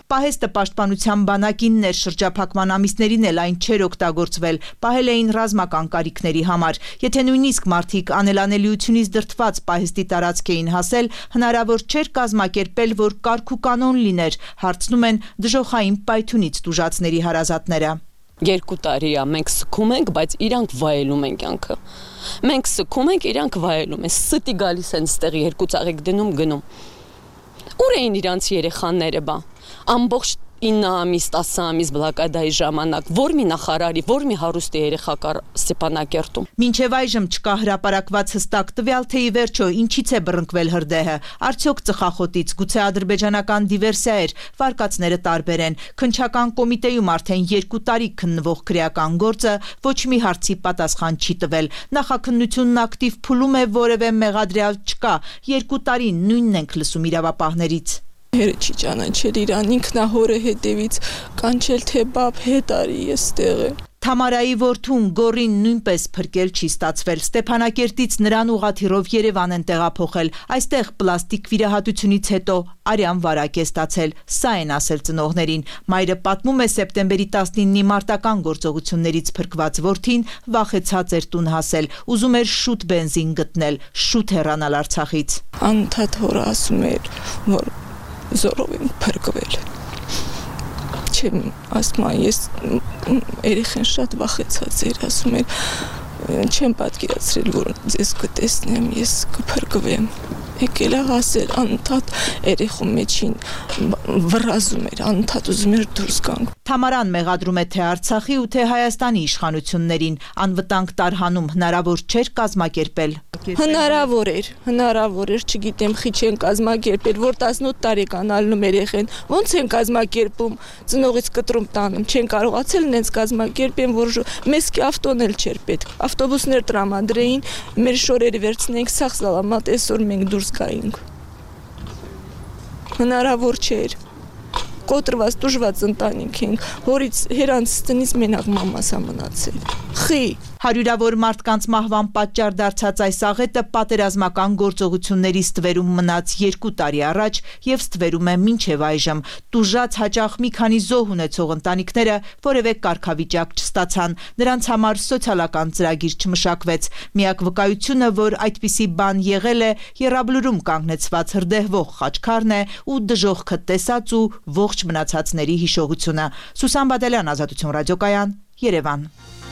T: Պահեստը պաշտպանության բանակին ներշրջափակման ամիսներին էլ այն չէր օգտագործվել, պահել էին ռազմական կարիքների համար։ Եթե նույնիսկ մարդիկ անելանելիությունից դրդված պահեստի տարածք էին հասել, հնարավոր չէր կազմակերպել, որ կարգ ու կանոն լիներ, հարցնում են դժոխային պայթյունից տուժածների հարազատները։
U: 2 տարի է մենք սկում ենք, բայց իրանք վայելում են կյանքը։ Մենք սկում ենք, իրանք վայելում են։ Ստի գալիս են ստեղի 2 ծաղիկ դնում գնում։ Ուր էին իրանց երեխաները բա։ Ամբողջ 9 ամիս, 10 ամիս բլոկադայի ժամանակ որ մի նախարարի, որ մի հարուստի երեխա կար Ստեփանակերտում։
T: Մինչև այժմ չկա հրապարակված հստակ տվյալ, թե ի վերջո ինչից է բռնկվել հրդեհը։ Արդյոք ծխախոտից, գուցե ադրբեջանական դիվերսիա էր, վարկածները տարբեր են։ Քննչական կոմիտեում արդեն 2 տարի քննվող քրեական գործը ոչ մի հարցի պատասխան չի տվել։ Նախաքննությունն ակտիվ փուլում է, որևէ մեղադրյալ չկա։ 2 տարի նույնն ենք լսում իրավապահներից։
C: Հերը չի ճանաչել իրան, ինքնահորը հետևից կանչել, թե բապ հետ արի ես տեղը։
T: Թամարայի որդուն Գորին նույնպես փրկել չի ստացվել։ Ստեփանակերտից նրան ուղղաթիռով Երևան են տեղափոխել։ Այստեղ պլաստիկ վիրահատությունից հետո արյան վարակ է ստացել։ Սա են ասել ծնողներին։ Մայրը պատմում է սեպտեմբերի 19-ի մարտական գործողություններից փրկված որդին վախեցած էր տուն հասել, ուզում էր շուտ բենզին գտնել, շուտ հեռանալ Արցախից։
C: Անդադ հորը ասում էր, որ զորով եմ փրկվել։ Չեմ ասում, ես երեխան շատ վախեցած էր, ասում էր, չեմ պատկերացրել, որ ձեզ կտեսնեմ, ես կփրկվեմ։ Եկել է ասել, անդադ երեխու մեջին վրազում էր, անդադ ուզում էր դուրս գանք։
T: Թամարան մեղադրում է թե Արցախի ու թե Հայաստանի իշխանություններին, անվտանգ տարհանում հնարավոր չէր կազմակերպել։
C: Հնարավոր էր, չգիտեմ, խի չեն կազմակերպել, որ 18 տարեկան ալնում երեխեն, ոնց են կազմակերպում, ծնողից կտրում տանում, չեն կարողացել նենց կազմակերպեն, որ մեզ ավտոն էլ չէր պետք, ավտոբուսներ տրամադրեին, մեր շորերը վերցնենք, սաղ սալամատ, այսօր մենք դուրս գայինք։ Հնարավոր չէր, կոտրված, տուժված ընտանիք ենք, հորից հերանց տնից մենակ մամասա մնացել, խի։
T: Հարյուրավոր մարդկանց մահվան պատճառ դարձած այս աղետը պատերազմական գործողությունների ստվերում մնաց 2 տարի առաջ եւ ստվերում է մինչեւ այժմ։ Տուժած հաճախ մի քանի զոհ ունեցող ընտանիքները որևէ կարգավիճակ չստացան, նրանց համար սոցիալական ծրագիր չմշակվեց։ Միակ վկայությունը, որ այդպիսի բան եղել է, Եռաբլուրում կանգնեցված հրդեհվող խաչքարն է ու դժոխքը տեսած ու ողջ մնացածների հիշողությունը։ Սուսան Բադալյան, Ազատություն ռադիոկայան, Երևան։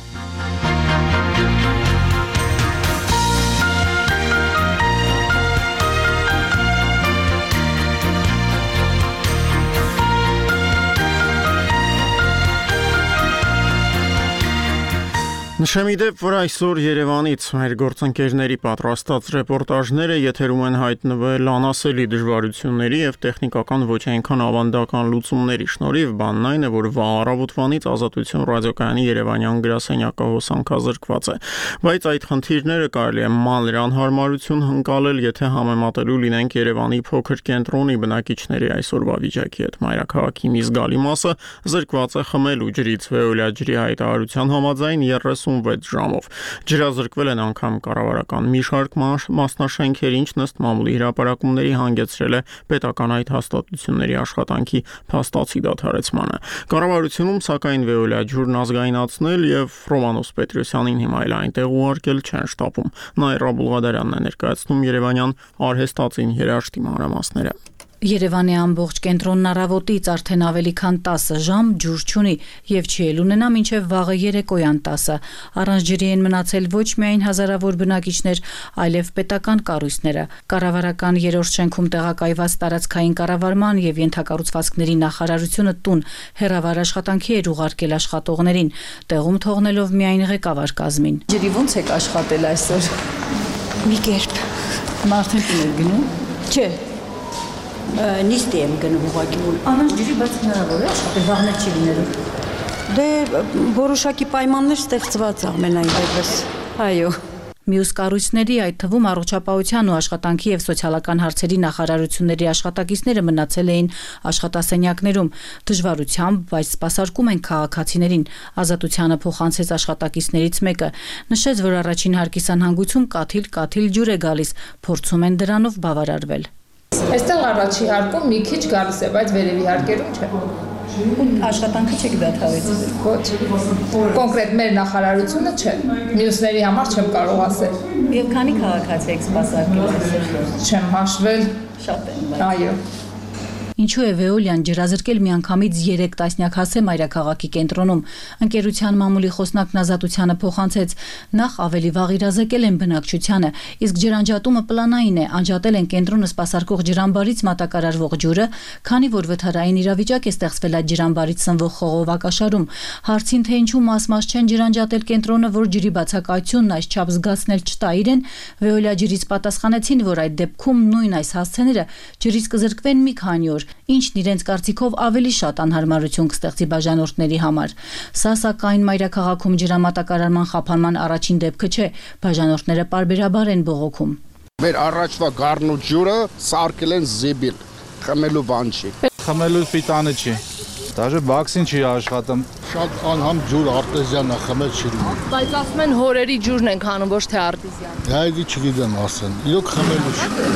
B: Նշեմ իդեպ, որ այսօր Երևանից մեր գործընկերների պատրաստած ռեպորտաժները եթերում են հայտնվել անասելի դժվարությունների եւ տեխնիկական ոչ այնքան ավանդական լուծումների շնորհիվ, բանն այն է, որ վաղ առավոտվանից Ազատություն ռադիոկայանի Երևանյան գրասենյակը հոսանքազրկված է, բայց այդ խնդիրները կարելի է մանր անհարմարություն հնկալել, եթե համեմատելու լինենք Երևանի փոքր կենտրոնի բնակիչների այսօրվա վիճակի հետ։ Մայրաքաղաքի մի զգալի մասը զրկված է խմելու ջրից, Վեոլիա ջրի հայտարարության համաձայն 36 ժամով։ Ջրազրկվել են անգամ կառավարական մի շարք մասնաշենքեր, ինչ ըստ մամուլի հրապարակումների հանգեցրել է պետական այդ հաստատությունների աշխատանքի փաստացի դադարեցմանը։ Կառավարությունում սակայն Վեոլիա ջուրն ազգայնացնել եւ Ռոմանոս Պետրոսյանին հիմա էլ այնտեղ ուղարկել չեն շտապում։ Նաիրա Բուլղադարյանն է ներկայացնում Երևանյան արհեստածին երաշտի մանրամասները։
V: Երևանի ամբողջ կենտրոնն առավոտից արդեն ավելի քան 10 ժամ ջուր չունի եւ չի էլ ունենա մինչեւ վաղը երեկոյան 10-ը։ Առանց ջրի են մնացել ոչ միայն հազարավոր բնակիչներ, այլև պետական կառույցները։ Կառավարական երրորդ շենքում տեղակայված տարածքային կառավարման եւ ենթակառուցվածքների նախարարությունը տուն հեռավար աշխատանքի էր ուղարկել աշխատողներին, տեղում թողնելով միայն ղեկավար կազմին։
W: Ջրի ո՞նց եք աշխատել այսօր։
V: Մի կերպ։ Մարդիկ են գնում։
W: Չէ։ Նիստի եմ գնում ուղղակի։
V: Անանց ջրի բայց հնարավոր է աշխատել, վաղներ չի լինելու։
W: Դե որոշակի պայմաններ ստեղծված ամենայն դեպս։ Այո։
V: Մյուս կառույցների, այդ թվում առողջապահության ու աշխատանքի եւ սոցիալական հարցերի նախարարությունների աշխատակիցները մնացել էին աշխատասենյակներում դժվարությամբ, բայց սպասարկում են քաղաքացիներին։ Ազատությանը փոխանցեց աշխատակիցներից մեկը, նշեց, որ առաջին հարկի սանհանգույցում կաթիլ ջուր է գալիս, փորձում են դրանով բավարարվել։
A: Այստեղ առաջի հարկում մի քիչ գալիս է, բայց վերևի հարկերում չէ։
V: Աշխատանքը չեք դադարեցել։
A: Ոչ։ Կոնկրետ մեր նախարարությունը չէ։ Մյուսների համար չեմ կարող ասել։
V: Եվ քանի քաղաքացի եք սպասարկել։
A: Չեմ հաշվել։
V: Շատ են։
A: Այո։
V: Ինչու է Veolian ջրազրկել միանգամից 3 տասնյակ հասե մայրաքաղաքի կենտրոնում։ Ընկերության մամուլի խոսնակն Ազատությանը փոխանցեց, նախ ավելի վաղ իրազեկել են բնակչությանը, իսկ ջրանջատումը պլանային է, անջատել են կենտրոնը սպասարկող ջրամբարից մատակարարվող ջուրը, քանի որ վթարային իրավիճակ է ստեղծվել այդ ջրամբարից սնվող խողովակաշարում։ Հարցին թե ինչու մաս-մաս չեն ջրանջատել կենտրոնը, որ ջրի բացակայությունն այսչափ զգացնել չտա իրեն, Veolia ջրից պատասխանեցին, որ այդ դեպքում նույն այս հասցեները ջրից կզրկվեն մի քանի օր, ինչն իրենց կարծիքով ավելի շատ անհարմարություն կստեղծի բաժանորդների համար։ Սա սակայն մայրաքաղաքում ջրամատակարարման խափանման առաջին դեպքը չէ, բաժանորդները պարբերաբար են բողոքում։
D: Մեր առաջվա գառն ու ջուրը սարքել են զիբիլ, խմելու բան չի։
F: Խմելու պիտանը չի։ Դաժե բաքսին չի աշխատում։
D: Շատ անհամ ջուր արտեզյան է, խմել չի լինում։
A: Բայց ասում են հորերի ջուրն ենք հանում, ոչ թե արտեզյան։
D: Հայդի չգիտեմ ասեն, իրոք խմելու չի։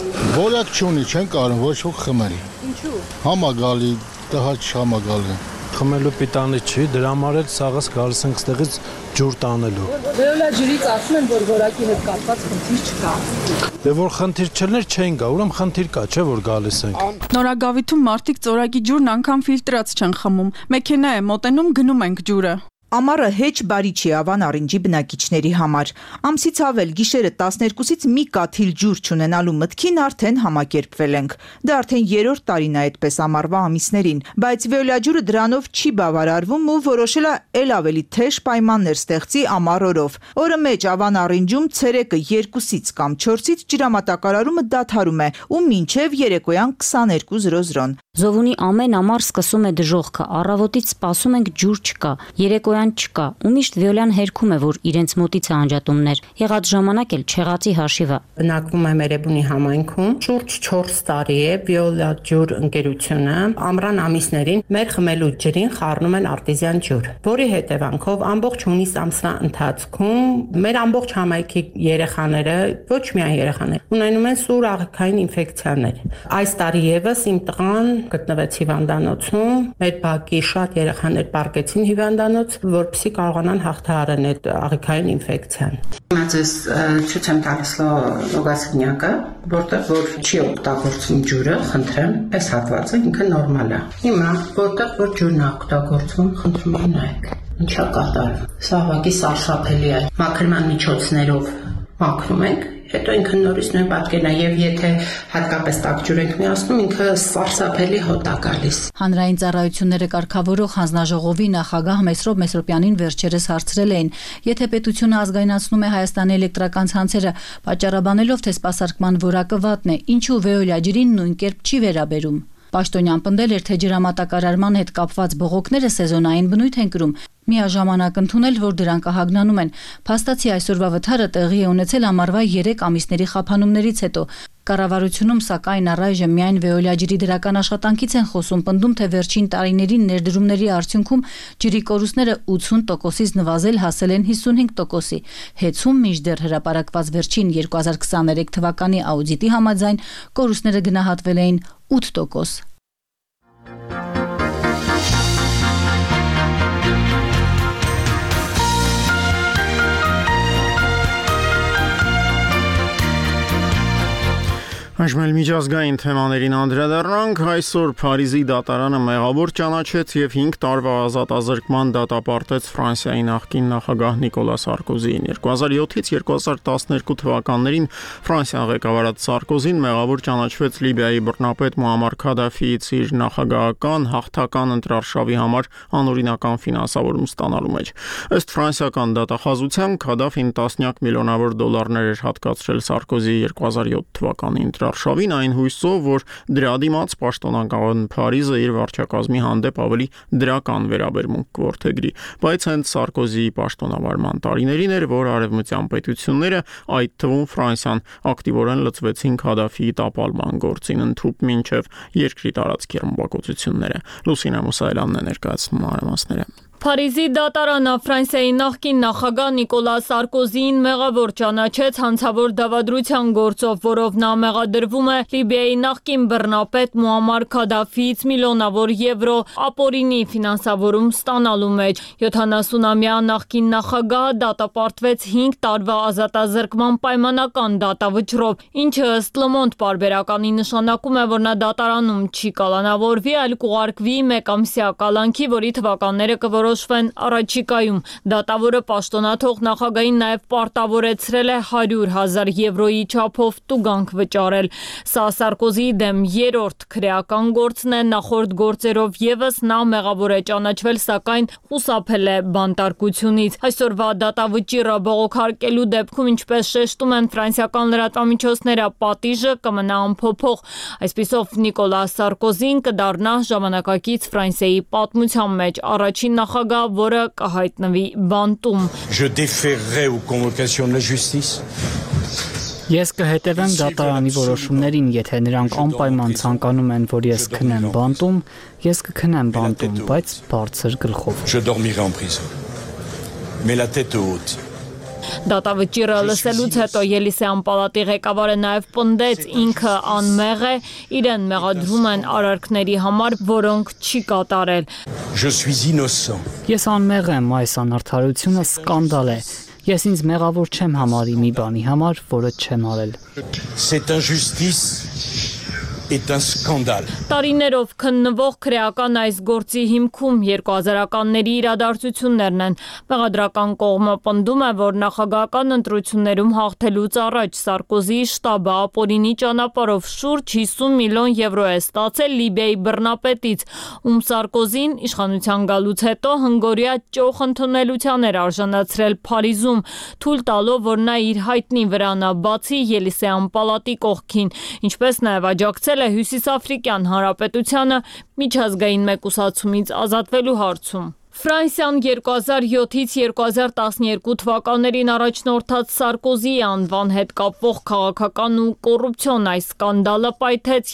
D: Որակ չունի, չեն կարող ոչ ոք խմել։
A: Ինչու։
D: Համագալի, տհաճ համագալի։
O: Խմելու պիտանի չի, դրա համար էլ սաղս գալիս ենք ստեղից ջուր տանելու։
A: Veolia ջրից ասում են, որ որակի հետ կապված խնդիր չկա։
O: Դե որ խնդիր չլներ չեն գա, ուրեմն խնդիր կա, չէ՞ որ գալիս ենք։
M: Նորագավիթում մարդիկ ծորակի ջուրն անգամ ֆիլտրած չեն խմում։ Մեքենա է մոտենում, գնում ենք ջուրը։
T: Ամառը հեչ բարի չի Ավան Արինջի բնակիչների համար։ Ամսից ավել գիշերը 12-ից մի կաթիլ ջուր չունենալու մտքին արդեն համակերպվել ենք։ Դա արդեն 3-րդ տարին է այդպես ամառվա ամիսներին, բայց Veolia ջուրը դրանով չի բավարարվում ու որոշել է ել ավելի թեժ պայմաններ ստեղծի ամառ օրով։ Օրը մեջ Ավան Արինջում ցերեկը 2-ից կամ 4-ից ջրամատակարարումը դադարում է ու մինչև երեկոյան 22:00-ն։
X: Զովունի ամեն ամառ սկսում է դժոխքը, առավոտից սպասում ենք ջուր չկա, երեկոյան չկա, ու միշտ Veolian հերքում է, որ իրենց մոտից է անջատումներ։ Եղած ժամանակ էլ չեղածի հաշիվը։
Y: Բնակվում եմ Երևանի համայնքում, շուրջ 4 տարի է Veolia ջուր ընկերությունը ամռան ամիսներին մեր խմելու ջրին խառնում են արտեզյան ջուր, որի հետևանքով ամբողջ հունիս ամսվա ընթացքում մեր ամբողջ համայնքի երեխաները, ոչ միայն երեխաներ, ունենում են սուր աղիքային ինֆեկցիաներ։ Այս տարի եւս իմ տղան գտնվեց հիվանդանոցում, մեր բակի շատ երեխաներ պարկեցին հիվանդանոց, որպեսզի կարողանան հաղթահարել այդ աղիքային ինֆեկցիան։ Հիմա ես ցույց եմ տալիս լոգասենյակը, որտեղ որ չի օգտագործվում ջուրը, խնդրեմ, այս հատվածը ինքը նորմալ է։ Հիմա որտեղ որ ջուրն է օգտագործվում, խնդրում եմ նայեք, ինչա կատարվում։ Սա ուղղակի սարսափելի է։ Մաքրման միջոցներով մաքրում ենք, հետո ինքը նորից նույն պատկերն է, եւ եթե հատկապես տաք ջուր ենք միացնում, ինքը սարսափելի հոտ է գալիս։
V: Հանրային ծառայությունները կարգավորող հանձնաժողովի նախագահ Մեսրոբ Մեսրոպյանին վերջերս հարցրել էին, եթե պետությունը ազգայնացնում է Հայաստանի էլեկտրական ցանցերը, պատճառաբանելով թե սպասարկման որակը վատն է, ինչու Veolia ջրին նույն կերպ չի վերաբերում։ Պաշտոնյան պնդել էր, թե ջրամատակարարման հետ կապված բողոքները սեզոնային բնույթ են կրում, միաժամանակ ընդունել, որ դրանք ահագնանում են։ Փաստացի այսօրվա վթարը տեղի է ունեցել ամառվա 3 ամիսների խափանումներից հետո։ Կառավարությունում սակայն առայժմ միայն Veolia ջրի դրական աշխատանքից են խոսում, պնդում, թե վերջին տարիներին ներդրումների արդյունքում ջրի կորուստները 80%-ից նվազել հասել են 55%-ի։ Հեցում մինչդեռ հրապարակված վերջին 2023 թվականի աուդիտի համաձայն կորուստները գնահատվել էին 8%։
B: Այժմ միջազգային թեմաներին անդրադառնանք, այսօր Փարիզի դատարանը մեղավոր ճանաչեց եւ 5 տարվա ազատազրկման դատապարտեց Ֆրանսիայի նախկին նախագահ Նիկոլա Սարկոզիին։ 2007-ից 2012 թվականներին Ֆրանսիան ղեկավարած Սարկոզին մեղավոր ճանաչվեց Լիբիայի բռնապետ Մուամմար Քադաֆիից իր նախագահական հաղթական ընտրարշավի համար անօրինական ֆինանսավորում ստանալու մեջ։ Ըստ ֆրանսիական դատախազության Քադաֆին տասնյակ միլիոնավոր դոլարներ էր հատկացրել Սարկոզիի 2007 թվականի Արշավին այն հույսով, որ դրա դիմաց պաշտոնական Փարիզը իր վարչակազմի հանդեպ ավելի դրական վերաբերմունք կորդեգրի, բայց հենց Սարկոզիի պաշտոնավարման տարիներին էր, որ արևմտյան պետությունները, այդ թվում Ֆրանսիան, ակտիվորեն լծվեցին Քադաֆիի տապալման գործին, ընդհուպ մինչև երկրի տարածքի ռմբակոծությունները։ Լուսինա Մուսայելյանն է ներկայացնում մանրամասները։
G: Փարիզի դատարանը Ֆրանսիայի նախկին նախագահ Նիկոլա Սարկոզիին մեղավոր ճանաչեց հանցավոր դավադրության գործով, որով նա մեղադրվում է Լիբիայի նախկին բռնապետ Մուամմար Քադաֆիից միլիոնավոր եվրո ապօրինի ֆինանսավորում ստանալու մեջ։ 70-ամյա նախկին նախագահը դատապարտվեց 5 տարվա ազատազրկման պայմանական դատավճռով, ինչը ըստ Le Monde պարբերականի նշանակում է, որ նա դատարանում չի կալանավորվի, այլ կուղարկվի մեկամսյա կալանքի, որի թվականները կորոշվեն առաջիկայում։ Դատավորը պաշտոնաթող նախագահին նաև պարտավորեցրել է 100,000 եվրոյի չափով տուգանք վճարել։ Սա Սարկոզիի դեմ երրորդ քրեական գործն է, նախորդ գործերով եւս նա մեղավոր է ճանաչվել, սակայն խուսափել է բանտարկությունից։ Այսօրվա դատավճիռը բողոքարկելու դեպքում, ինչպես շեշտում են ֆրանսիական լրատվամիջոցները, պատիժը կմնա անփոփոխ։ Այսպիսով Նիկոլա Սարկոզին կդառնա ժամանակակից Ֆրանսիայի պատմության մեջ առաջին նախագահ, որը կհայտնվի բանտում։
H: Je déférerai aux convocations de la justice.
I: Ես կհետևեմ դատարանի որոշումներին, եթե նրանք անպայման ցանկանում են, որ ես քնեմ բանտում, ես կքնեմ բանտում, բայց բարձր գլխով։
H: Je dormirai en prison. Mais la tête haute.
G: Դատավճիռը լսելուց հետո Ելիսեան պալատի ղեկավարը նաև պնդեց, ինքը անմեղ է, իրեն մեղադրում են արարքների համար, որոնք չի կատարել։
H: Je suis innocent.
I: Ես անմեղ եմ, այս անարդարությունը սկանդալ է։ Ես ինձ մեղավոր չեմ համարի մի բանի համար, որը չեմ արել։
H: Cette injustice est un scandale.
G: Տարիներով քննվող քրեական այս գործի հիմքում 2000-ականների իրադարձություններն են։ Մեղադրական կողմը պնդում է, որ նախագահական ընտրություններում հաղթելուց առաջ Սարկոզիի շտաբը ապօրինի ճանապարհով շուրջ 50 միլիոն եվրո է ստացել Լիբիայի բռնապետից, ում Սարկոզին իշխանության գալուց հետո հնգօրյա ճոխ ընդունելության էր արժանացրել Փարիզում, թույլ տալով, որ նա իր հայտնի վրանա բացի Ելիսեան պալատի կողքին, ինչպես նաև աջակցել է Հյուսիսաֆրիկյան Հանրապետությանը միջազգային մեկուսացումից ազատվելու հարցում։ Ֆրանսիան 2007-ից 2012 թվականներին առաջնորդած Սարկոզիի անվան հետ կապվող քաղաքական ու կոռուպցիոն այս սկանդալը պայթեց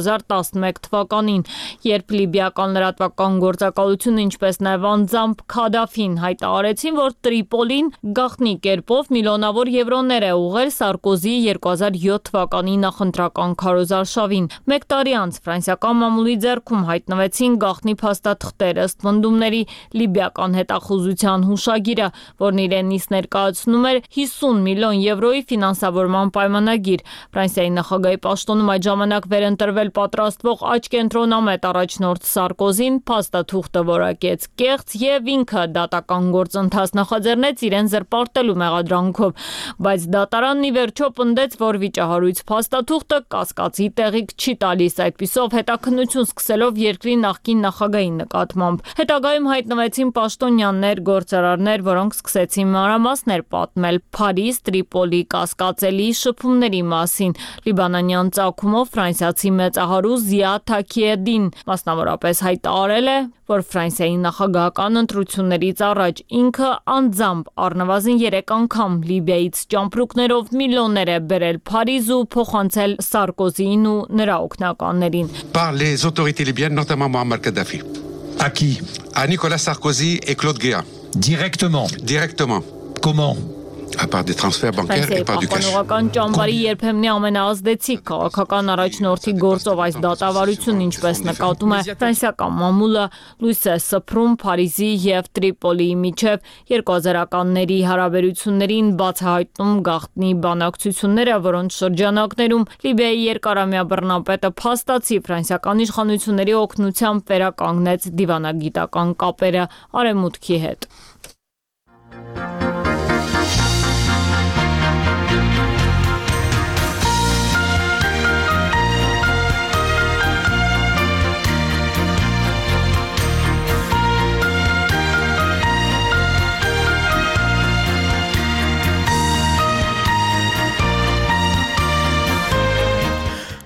G: 2011 թվականին, երբ լիբիական լրատվական գործակալությունը, ինչպես նաև անձամբ Քադաֆին հայտարարեցին, որ Տրիպոլին գաղտնի կերպով միլիոնավոր եվրոներ է ուղղել Սարկոզիի 2007 թվականի նախընտրական քարոզարշավին։ Մեկ տարի անց ֆրանսիական մամուլի ձեռքում հայտնվեցին գաղտնի փաստաթղթեր, ըստ պնդումների Լիբիական հետախուզության հուշագիրը, որն իրենից ներկայացնում էր 50 միլիոն եվրոյի ֆինանսավորման պայմանագիր։ Ֆրանսիայի նախագահի պաշտոնում այդ ժամանակ վերընտրվել պատրաստվող աջ կենտրոնամետ առաջնորդ Սարկոզին փաստաթուղթը որակեց կեղծ եւ ինքը դատական գործընթաց նախաձեռնեց իրեն զրպարտելու մեղադրանքով, բայց դատարանն ի վերջո պնդեց, որ վիճահարույց փաստաթուղթը կասկածի տեղիք չի տալիս, այդպիսով հետաքննություն սկսելով երկրի նախկին նախագահի նկատմամբ։ Հետագայում հայտնվեցին պաշտոնյաներ, գործարարներ, որոնք սկսեցին մանրամասներ պատմել Փարիզ, Տրիպոլի կասկածելի շփումների մասին։ Լիբանանյան ծագումով ֆրանսիացի մեծահարու Զիա Թաքիեդին մասնավորապես հայտարարել է, որ Ֆրանսիայի նախագահական ընտրություններից առաջ ինքը անձամբ առնվազն 3 անգամ Լիբիայից ճամպրուկներով միլիոններ է բերել Փարիզ ու փոխանցել Սարկոզիին ու նրա օգնականներին։
J: Par les autorités libyennes, notamment Muammar Kadhafi.
K: À qui?
J: À Nicolas Sarkozy et Claude Guéant.
K: Directement?
J: Directement.
K: Comment?
J: À part des transferts bancaires et par du cash.
G: Պահպանողական ճամբարի երբեմնի ամենաազդեցիկ քաղաքական առաջնորդի գործով այս դատավարությունն, ինչպես նկատում է ֆրանսիական մամուլը, լույս է սփռում Փարիզի եւ Տրիպոլիի միջև 2000-ականների հարաբերություններին բացահայտում գաղտնի բանակցությունները, որոնց շրջանակներում Լիբիայի երկարամյա բռնապետը փաստացի ֆրանսիական իշխանությունների օգնությամբ վերականգնեց դիվանագիտական կապերը Արևմուտքի հետ։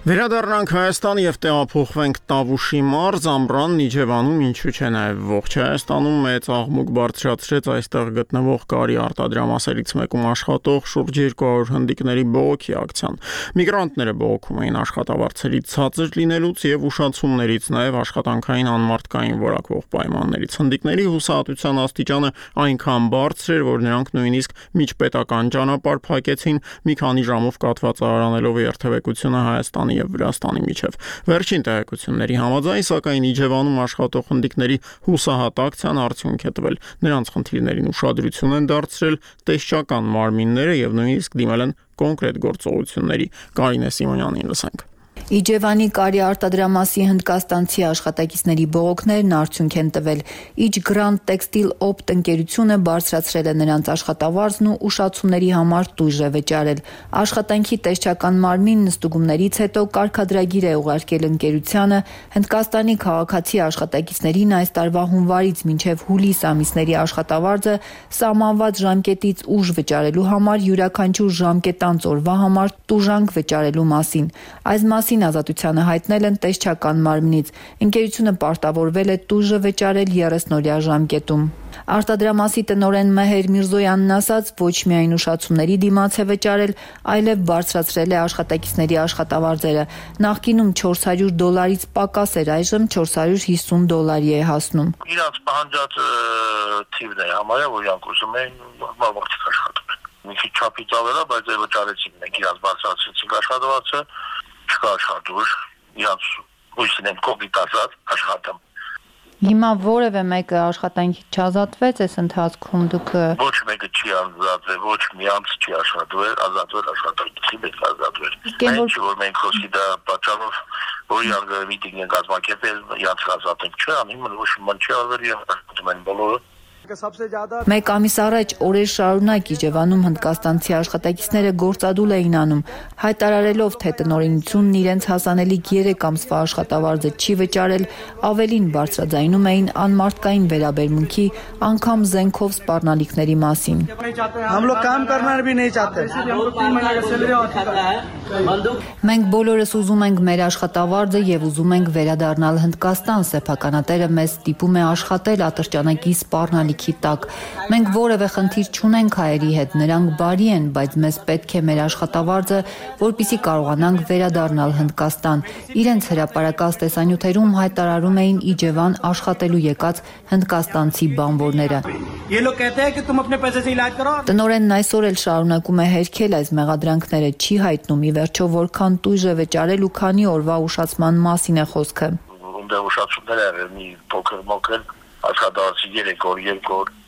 B: Վերադառնանք Հայաստան եւ տեղափոխվենք Տավուշի մարզ, Ամռանն Իջևանում, ինչու՞ չէ նաեւ ողջ Հայաստանում մեծ աղմուկ բարձրացրեց այստեղ գտնվող կարի արտադրամասերից մեկում աշխատող շուրջ 200 հնդիկների բողոքի ակցիան։ Միգրանտները բողոքում էին աշխատավարձերի ցածր լինելուց եւ ուշացումներից, նաեւ աշխատանքային անմարդկային որակվող պայմաններից։ Հնդիկների հուսահատության աստիճանը այնքան բարձր էր, որ նրանք նույնիսկ միջպետական ճանապարհ փակեցին, մի քանի ժամով կաթվածահարանելով երթևեկությունը Հայաստանի եւ Վրաստանի միջև։ Վերջին տեղեկությունների համաձայն, սակայն Իջևանում աշխատող հնդիկների հուսահատ ակցիան արդյունք է տվել։ Նրանց խնդիրներին ուշադրություն են դարձրել տեսչական մարմինները եւ նույնիսկ դիմել են կոնկրետ գործողությունների։ Կարինե Սիմոնյանին լսենք։
E: Իջևանի կարի արտադրամասի հնդկաստանցի աշխատակիցների բողոքներն արդյունք են տվել։ Իջ Գրանդ Տեքստիլ Օպտ ընկերությունը բարձրացրել է նրանց աշխատավարձն ու ուշացումների համար տույժ է վճարել։ Աշխատանքի տեսչական մարմին նստուգումներից հետո կարգադրագիր է ուղարկել ընկերությանը Հնդկաստանի քաղաքացի աշխատակիցներին այս տարվա հունվարից մինչև հուլիս ամիսների աշխատավարձը սահմանված ժամկետից ուշ վճարելու համար յուրաքանչյուր ժամկետանց օրվա համար տուժանք վճարելու մասին։ Այս մասին ազատությանը հայտնել են տեսչական մարմնից։ Ընկերությունը պարտավորվել է տուժը վճարել 30-օրյա ժամկետում։ Արտադրամասի տնօրեն Մեհեր Միրզոյանն ասաց, ոչ միայն ուշացումների դիմաց է վճարել, այլև բարձրացրել է աշխատակիցների աշխատավարձերը։ Նախկինում $400 պակաս էր, այժմ $450 է հասնում։
L: Իրանց պահանջած թիվն է համարյա, որ իրանք ուզում են մարդիկ աշխատում են։ Մի քիչ չափից ավել է, բայց վճարեցին մենք իրանց բարձրացրեցինք աշխատավարձը, չկա աշխատուր, իրանց հույսին են կողմից ազատ աշխատում։
E: Հիմա որևէ մեկը աշխատանքից չազատվեց այս ընթացքում դուք։
L: Ոչ մեկը չի ազատվել, ոչ մի անձ չի աշխատվել, ազատվել աշխատանքից մեկ ազատվել։ Ինչ որ մենք խոսքի դա պատճառով, որ իրանք միտինգ են կազմակերպել, իրանք ազատենք չէ, անիմը ոչ ման չի արվել, իրանք աշխատում են բոլորը։
E: Մեկ ամիս առաջ օրեր շարունակ Իջևանում հնդկաստանցի աշխատակիցները գործադուլ էին անում, հայտարարելով, թե տնօրինությունն իրենց հասանելիք 3 ամսվա աշխատավարձը չի վճարել, ավելին բարձրաձայնում էին անմարդկային վերաբերմունքի, անգամ զենքով սպառնալիքների մասին։ Մենք բոլորս ուզում ենք մեր աշխատավարձը եւ ուզում ենք վերադառնալ Հնդկաստան, սեփականատերը մեզ ստիպում է աշխատել ատրճանակի սպառնալիքի տակ։ Մենք որևէ խնդիր չունենք հայերի հետ, նրանք բարի են, բայց մեզ պետք է մեր աշխատավարձը, որպեսզի կարողանանք վերադառնալ Հնդկաստան։ Իրենց հրապարակած տեսանյութերում հայտարարում էին Իջևան աշխատելու եկած հնդկաստանցի բանվորները։ Տնօրենն այսօր էլ շարունակում է հերքել այս մեղադրանքները, չի հայտնում ի վերջո որքան տույժ է վճարել ու քանի օրվա ուշացման մասին է խոսքը։
L: Ունդեղ ուշացումներ է եղել մի փոքր մոքր աշխատավարձի 3 օր, 2 օր։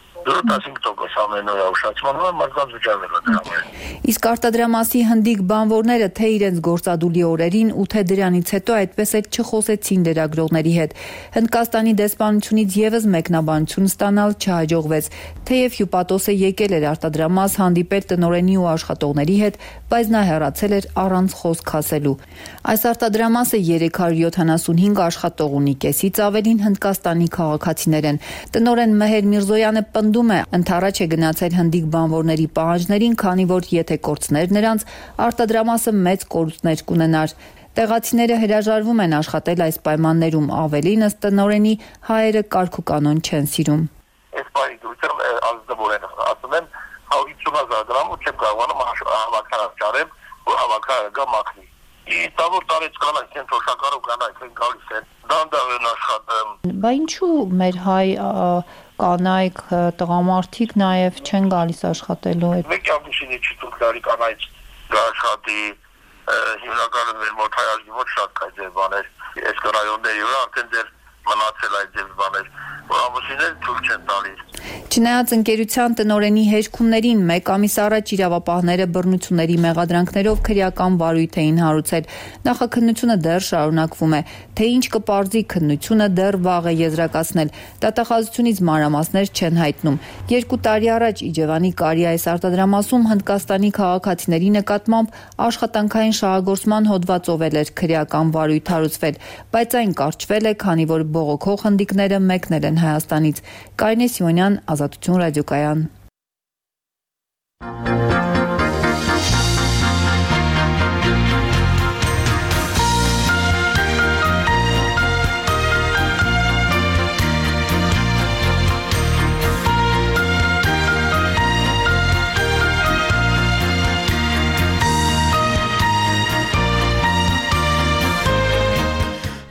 L: 15% ամեն օր ուշացման համար մարդկանց վճարվել է դրա համար։
E: Իսկ արտադրամասի հնդիկ բանվորները թե իրենց գործադուլի օրերին ու թե դրանից հետո այդպես էլ չխոսեցին լրագրողների հետ։ Հնդկաստանի դեսպանությունից եւս մեկնաբանություն ստանալ չհաջողվեց, թեև հյուպատոսը եկել էր արտադրամաս հանդիպել տնօրենի ու աշխատողների հետ, բայց նա հեռացել էր առանց խոսք ասելու։ Այս արտադրամասը 375 աշխատող ունի, կեսից ավելին Հնդկաստանի քաղաքացիներ են։ Տնօրեն Մեհեր Միրզոյանը պնդում է, ընդառաջ է գնացել հնդիկ բանվորների պահանջներին, քանի որ եթե կորցներ նրանց, արտադրամասը մեծ կորուստներ կունենար։ Տեղացիները հրաժարվում են աշխատել այս պայմաններում, ավելին ըստ տնօրենի հայերը կարգ ու կանոն չեն սիրում։
L: Այս բանի դուրսը ազդավոր են, ասում են 150,000 դրամ ու չեմ կարողանում հավաքարած ճարեմ, որ հավաքարը գա մաքնի։ Տավոր տարեց կանայք են թոշակարով կանայք են գալիս են, դանդաղ են աշխատում։
E: Բա ինչու մեր հայ կանայք, տղամարդիկ նաև չեն գալիս աշխատելու այդ։
L: Մեկ ամուսինի չտուր դարի կանայք աշխատի, հիմնականում մեր մոտ հայալի ոչ շատ կայ բաներ, այս կրայոնների վրա արդեն դեր մնացել այդ ձև բաներ, որ ամուսինները թույլ չեն տալիս։
E: Չնայած ընկերության տնօրենի հերքումներին, մեկ ամիս առաջ իրավապահները բռնությունների մեղադրանքներով քրեական վարույթ էին հարուցել։ Նախաքննությունը դեռ շարունակվում է, թե ինչ կպարզի քննությունը դեռ վաղ է եզրակացնել։ Դատախազությունից մանրամասներ չեն հայտնում։ 2 տարի առաջ Իջևանի կարի այս արտադրամասում Հնդկաստանի քաղաքացիների նկատմամբ աշխատանքային շահագործման հոդված ով էր քրեական վարույթ հարուցվել, բայց այն կարճվել է, քանի որ բողոքող հնդիկները մեկնել են Հայաստանից։ Կարինե Սիմոնյան, Ազատություն ռադիոկայան։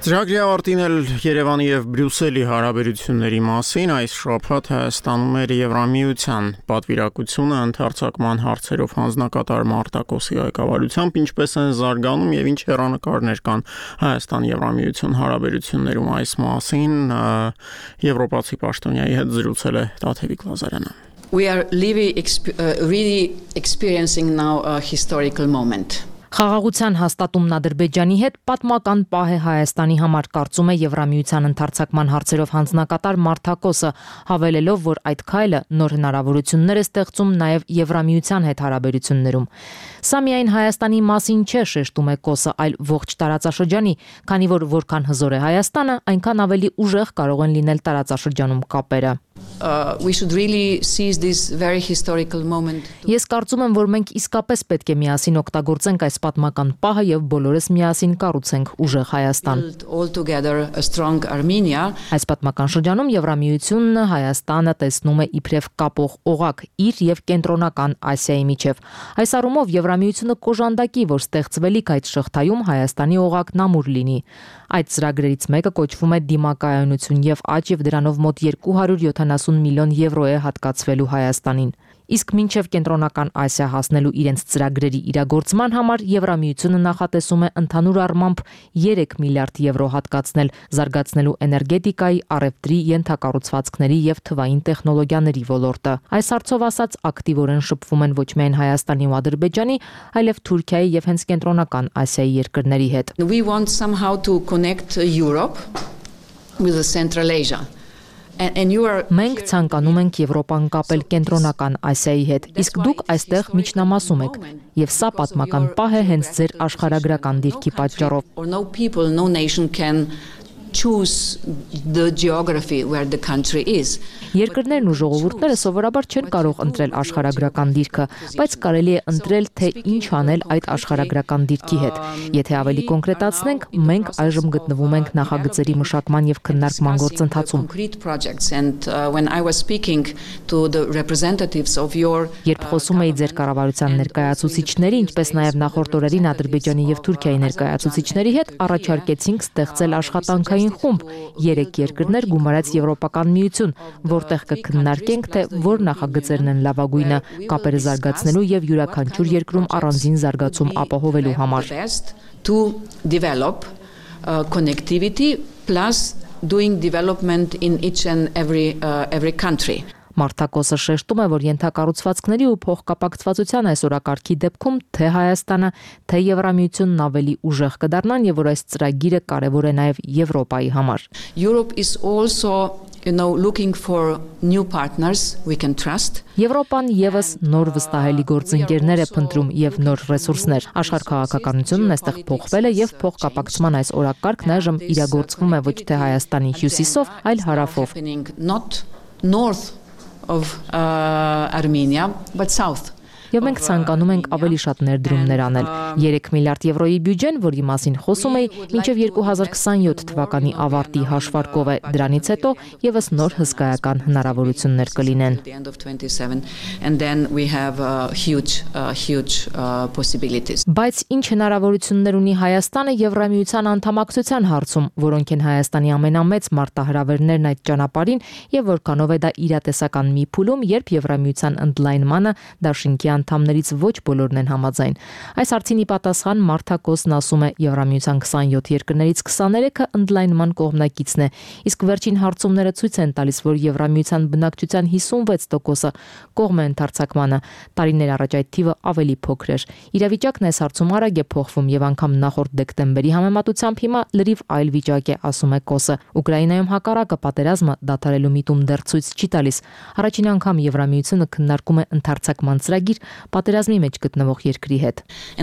B: Ծրագրի ավարտին էլ Երևանի եւ Բրյուսելի հարաբերությունների մասին այս շաբաթ Հայաստանում էր Եվրամիության պատվիրակությունը ընդարձակման հարցերով հանձնակատար Մարտակոսի ղեկավարությամբ, ինչպես են զարգանում եւ ինչ հեռանկարներ կան Հայաստան-Եվրամիություն հարաբերություններում այս մասին եվրոպացի պաշտոնյայի հետ զրուցել է Տաթևիկ Լազարյանը.
W: We are really experiencing now a historical moment.
N: Խաղաղության հաստատումն Ադրբեջանի հետ պատմական պահ է Հայաստանի համար, կարծում է Եվրամիության ընդարձակման հարցերով հանձնակատար Մարտակոսը, հավելելով, որ այդ քայլը նոր հնարավորություններ է ստեղծում նաև Եվրամիության հետ հարաբերություններում։ Սա միայն Հայաստանի մասին չէ, շեշտում է Կոսը, այլ ողջ տարածաշրջանի, քանի որ որքան հզոր է Հայաստանը, այնքան ավելի ուժեղ կարող են լինել տարածաշրջանում կապերը։
W: We should really seize this very historical moment.
N: Ես կարծում եմ, որ մենք իսկապես պետք է միասին օգտագործենք այս պատմական պահը եւ բոլորս միասին կառուցենք ուժեղ Հայաստան։
W: All together a strong Armenia.
N: Այս պատմական շրջանում Եվրամիությունն Հայաստանը տեսնում է իբրև կապող օղակ իր եւ կենտրոնական Ասիայի միջև։ Այս առումով Եվրամիությունը կոժանդակի, որ ստեղծվելիք այդ շղթայում Հայաստանի օղակն ամուր լինի։ Այդ ծրագրերից մեկը կոչվում է դիմակայունություն եւ աճ եւ դրանով մոտ 270 միլիոն եվրո է հատկացվելու Հայաստանին։ Իսկ մինչև կենտրոնական Ասիա հասնելու իրենց ծրագրերի իրագործման համար Եվրամիությունը նախատեսում է ընդհանուր առմամբ 3 միլիարդ եվրո հատկացնել զարգացնելու էներգետիկայի, առևտրի, ենթակառուցվածքների եւ թվային տեխնոլոգիաների ոլորտը։ Այս հարցով ասած ակտիվորեն շփվում են ոչ միայն Հայաստանի ու Ադրբեջանի, այլև Թուրքիայի եւ հենց կենտրոնական Ասիայի երկրների հետ։
W: We want somehow to connect Europe with the Central Asia.
N: Մենք ցանկանում ենք Եվրոպան կապել կենտրոնական Ասիայի հետ, իսկ դուք այստեղ միջնամասում եք, եւ սա պատմական պահ է հենց ձեր աշխարհագրական դիրքի պատճառով։
W: Choose the geography where the country is.
N: Երկրներն ու ժողովուրդները սովորաբար չեն կարող ընտրել աշխարհագրական դիրքը, բայց կարելի է ընտրել, թե ինչ անել այդ աշխարհագրական դիրքի հետ։ Եթե ավելի կոնկրետացնենք, մենք այժմ գտնվում ենք նախագծերի մշակման եւ քննարկման գործընթացում։ Երբ խոսում էի ձեր կառավարության ներկայացուցիչների, ինչպես նաեւ նախորդ օրերին Ադրբեջանի եւ Թուրքիայի ներկայացուցիչների հետ, առաջարկեցինք ստեղծել աշխատանքային խումբ 3 երկրներ գումարած Եվրոպական միություն, որտեղ կքննարկենք, թե որ նախագծերն են լավագույնը կապերը զարգացնելու եւ յուրաքանչյուր երկրում առանձին զարգացում ապահովելու համար։
W: To develop connectivity plus doing development in each and every country.
N: Մարտակոսը շեշտում է, որ ենթակառուցվածքների ու փոխկապակցվածության այս օրակարգի դեպքում թե Հայաստանը, թե Եվրամիությունն ավելի ուժեղ կդառնան եւ որ այս ծրագիրը կարեւոր է նաեւ Եվրոպայի համար։
W: Europe is also looking for new partners we can trust.
N: Եվրոպան եւս նոր վստահելի գործընկերներ է փնտրում եւ նոր ռեսուրսներ։ Աշխարհքաղաքականությունն այստեղ փոխվել է եւ փոխկապակցման այս օրակարգն այժմ իրագործվում է ոչ թե Հայաստանի հյուսիսով, այլ հարավով։
W: Not north of Armenia, but south.
N: Եվ մենք ցանկանում ենք ավելի շատ ներդրումներ անել։ 3 միլիարդ եվրոյի բյուջեն, որի մասին խոսում էի, մինչև 2027 թվականի ավարտի հաշվարկով է, դրանից հետո եւս նոր հսկայական հնարավորություններ կլինեն։ Բայց ինչ հնարավորություններ ունի Հայաստանը Եվրամիության անդամակցության հարցում, որոնք են Հայաստանի ամենամեծ մարտահրավերներն այդ ճանապարհին եւ որքանով է դա իրատեսական մի փուլում, երբ Եվրամիության ընդլայնմանը դաշինքի անդամներից ոչ բոլորն են համաձայն։ Այս հարցին ի պատասխան Մարտակոսն ասում է Եվրամիության 27 երկրներից 23-ը ընդլայնման կողմնակիցն է, իսկ վերջին հարցումները ցույց են տալիս, որ Եվրամիության բնակչության 56%-ը կողմ է ընդարձակմանը, տարիներ առաջ այդ թիվը ավելի փոքր էր։ Իրավիճակն այս հարցում արագ է փոխվում եւ անգամ նախորդ դեկտեմբերի համեմատությամբ հիմա լրիվ այլ վիճակ է, ասում է Կոսը։ Ուկրաինայում հակառակը պատերազմը դադարելու միտում դեռ ցույց չի տալիս։ Առաջին անգամ Եվրամիությունը քննարկում է ընդարձակման ծրագիր պատերազմի մեջ գտնվող երկրի հետ։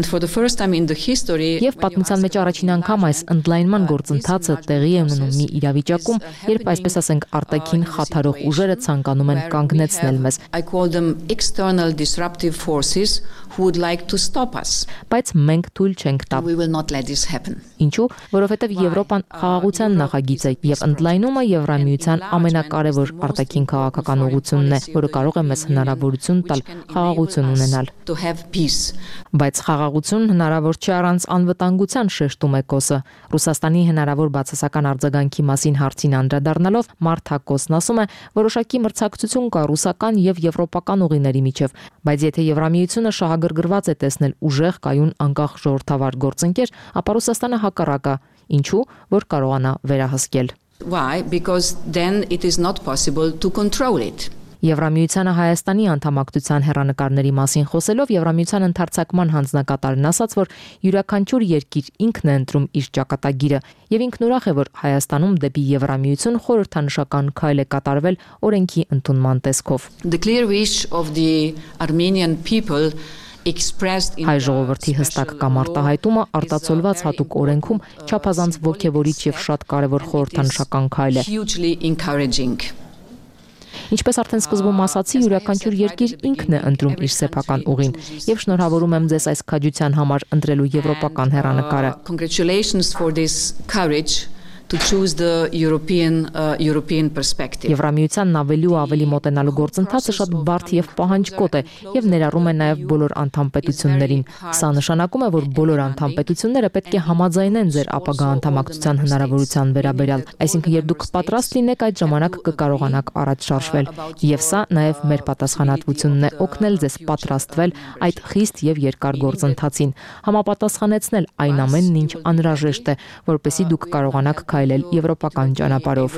N: Եվ պատմության մեջ առաջին անգամ այս ընդլայնման գործընթացը տեղի է ունենում մի իրավիճակում, երբ այսպես ասենք արտաքին խաթարող ուժերը ցանկանում են կանգնեցնել մեզ։
W: who would like to stop us.
N: Բայց մենք թույլ չենք տա։
W: We will not let this happen.
N: Ինչու? Որովհետև Եվրոպան խաղաղության նախագիծ է եւ ընդլայնումը Եվրամիության ամենակարևոր արտաքին քաղաքական ուղղությունն է, որը կարող է մեզ հնարավորություն տալ խաղաղություն ունենալ։ Բայց խաղաղություն հնարավոր չէ առանց անվտանգության, շեշտում է Կոսը։ Ռուսաստանի հնարավոր բացասական արձագանքի մասին հարցին անդրադառնալով Մարթա Կոսն ասում է, որոշակի մրցակցություն կա ռուսական եւ եվրոպական ուղիների միջև, բայց եթե Եվրամիությունը շահագրգռված է տեսնել ուժեղ կայուն անկախ ժողովրդավար գործընկեր, ապա Ռուսաստանը հակառակը, ինչու, որ կարողանա վերահսկել։
W: Why? Because then it is not possible to control it.
N: Եվրամիությանը Հայաստանի անդամակցության հեռանկարների մասին խոսելով Եվրամիության ընդարձակման հանձնակատարն ասաց, որ յուրաքանչյուր երկիր ինքն է ընտրում իր ճակատագիրը եւ ինքն ուրախ է, որ Հայաստանում դեպի Եվրամիություն խորհրդանշական քայլ է կատարվել օրենքի ընդունման տեսքով։
W: The clear wish of the Armenian people
N: Հայ ժողովրդի հստակ կամ արտահայտումը արտացոլված հատուկ օրենքում չափազանց ոգևորիչ եւ շատ կարեւոր խորհրդանշական քայլ է։ Ինչպես արդեն սկզբում ասացի, յուրաքանչյուր երկիր ինքն է ընտրում իր սեփական ուղին եւ շնորհավորում եմ ձեզ այս քաջության համար ընտրելու եվրոպական հեռանկարը։
W: Congratulations for this courage to choose the European perspective.
N: Եվրամիությանն ավելի ու ավելի մոտենալու գործընթացը շատ բարդ եւ պահանջկոտ է եւ ներառում է նաեւ բոլոր անդամ պետություններին։ Սա նշանակում է, որ բոլոր անդամ պետությունները պետք է համաձայնեն ձեր ապագա անդամակցության հնարավորության վերաբերյալ, այսինքն երբ դուք պատրաստ լինեք, այդ ժամանակ կկարողանաք առաջ շարժվել։ Եվ սա նաեւ մեր պատասխանատվությունն է օգնել ձեզ պատրաստվել այդ խիստ եւ երկար գործընթացին, համապատասխանեցնել այն ամենն, ինչ անհրաժեշտ է, որպեսզի դուք կարողանաք քայլել եվրոպական ճանապարհով։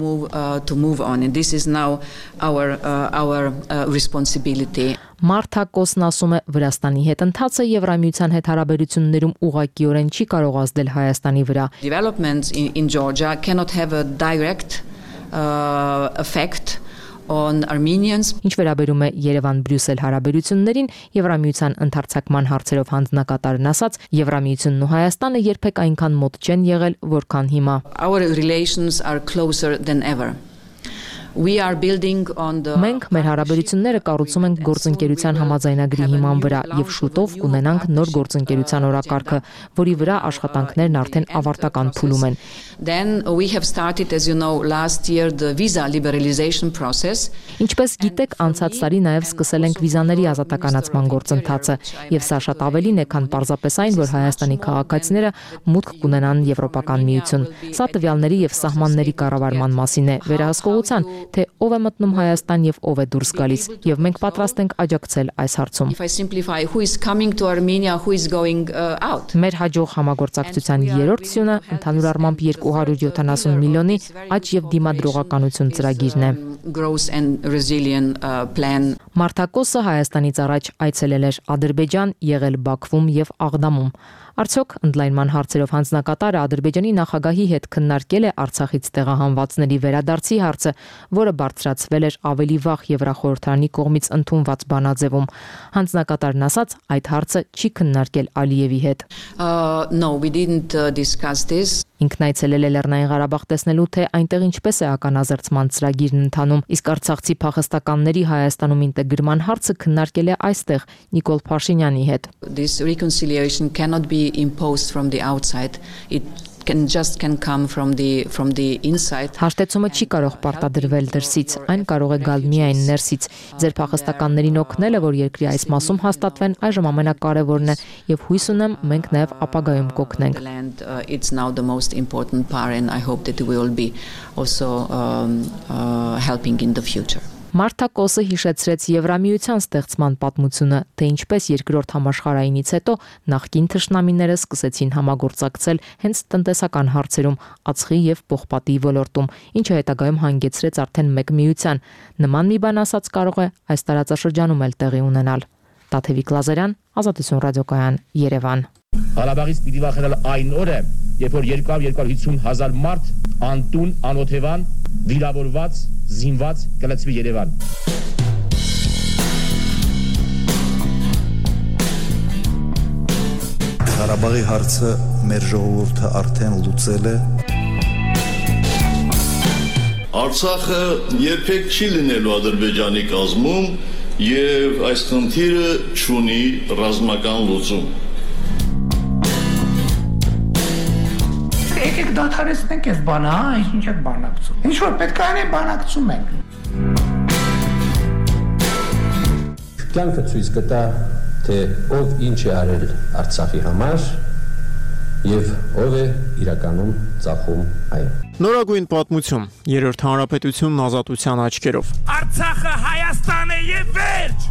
N: Մարթա Կոսն ասում է, Վրաստանի հետ ընթացը Եվրամիության հետ հարաբերություններում ուղղակիորեն չի կարող ազդել Հայաստանի վրա։
W: Developments in Georgia cannot have a direct effect on Armenians.
N: Ինչ վերաբերում է Երևան-Բրյուսել հարաբերություններին, Եվրամիության ընդարձակման հարցերով հանձնակատարն ասաց, Եվրամիությունն ու Հայաստանը երբեք այնքան մոտ չեն եղել, որքան հիմա։
W: Our relations are closer than ever. We are building on the
N: Մենք մեր հարաբերությունները կառուցում ենք գործընկերության համաձայնագրի հիման վրա եւ շուտով կունենանք նոր գործընկերության օրակարգը, որի վրա աշխատանքներն արդեն ավարտական փուլում են։
W: Then we have started, as you know, last year the visa liberalization process.
N: Ինչպես գիտեք, անցած տարի նաև սկսել ենք վիզաների ազատականացման գործընթացը, եւ սա շատ ավելին է, քան պարզապես այն, որ Հայաստանի քաղաքացիները մուտք կունենան Եվրոպական միություն։ Սա տվյալների եւ սահմանների կառավարման մասին է, վերահսկողության, թե ով է մտնում Հայաստան եւ ով է դուրս գալիս, եւ մենք պատրաստ ենք աջակցել այս հարցում։
W: If I simplify, who is coming to Armenia, who is going out.
N: Մեր հաջող համագործակցության երրորդ սյունը ընդհանուր առմամբ 270 միլիոնի աճ եւ դիմադրողականություն ծրագիրն է։
W: Growth and resilient plan.
N: Մարթա Կոսը Հայաստանից առաջ այցելել էր Ադրբեջան, եղել Բաքվում եւ Աղդամում։ Արդյոք ընդլայնման հարցերով հանձնակատարը Ադրբեջանի նախագահի հետ քննարկել է Արցախից տեղահանվածների վերադարձի հարցը, որը բարձրացվել էր ավելի վաղ Եվրախորհրդարանի կողմից ընդունված բանաձևում։ Հանձնակատարն ասաց, այդ հարցը չի քննարկել Ալիևի հետ։
W: No, we didn't discuss this.
N: Ինքն այցելել է Լեռնային Ղարաբաղ տեսնելու, թե այնտեղ ինչպես է ականազերծման ծրագիրն ընթանում, իսկ արցախցի փախստականների Հայաստանում ինտեգրման հարցը քննարկել է այստեղ Նիկոլ Փաշինյանի հետ։
W: This reconciliation cannot be imposed from the outside. It can come from the inside.
N: Հաշտեցումը չի կարող պարտադրվել դրսից, այն կարող է գալ միայն ներսից։ Ձեր փախստականներին օգնելը, որ երկրի այս մասում հաստատվեն, այժմ ամենակարևորն է, եւ հույս ունեմ մենք նաեւ ապագայում կօգնենք։
W: It's now the most important part, and I hope that we will be also helping in the future.
N: Մարթա Կոսը հիշեցրեց Եվրամիության ստեղծման պատմությունը, թե ինչպես երկրորդ համաշխարհայինից հետո նախկին թշնամիները սկսեցին համագործակցել հենց տնտեսական հարցերում, ածխի եւ պողպատի ոլորտում, ինչը հետագայում հանգեցրեց արդեն մեկ միության։ Նման մի բան ասած կարող է այս տարածաշրջանում էլ տեղի ունենալ։ Տաթևիկ Լազարյան, Ազատություն ռադիոկայան, Երևան։
P: Ղարաբաղից պիտի վախենալ այն օրը, երբ որ 250,000 մարդ անտուն, անօթևան, վիրավորված, զինված կլցվի Երևան։
Q: Ղարաբաղի հարցը մեր ժողովուրդը արդեն լուծել է։
R: Արցախը երբեք չի լինելու Ադրբեջանի կազմում
C: եւ այս խնդիրը չունի ռազմական լուծում։
F: Եկեք դադարեցնենք այս բանը, հա, ինչ եք բանակցում։ Ինչ որ պետք է անենք, բանակցում ենք։
R: Կյանքը ցույց կտա, թե ով ինչ է արել Արցախի համար եւ ով է իրականում ծախում այն։
B: Նորագույն պատմություն, Երրորդ հանրապետությունն ազատության աչքերով։
S: Արցախը Հայաստան է եւ վերջ։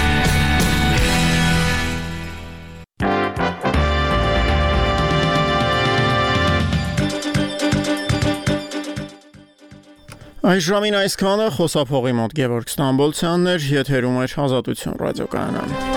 B: Այս ժամին այսքանը, խոսափողի մոտ Գևորգ Ստամբոլցյանն էր, եթերում էր Ազատություն ռադիոկայանը։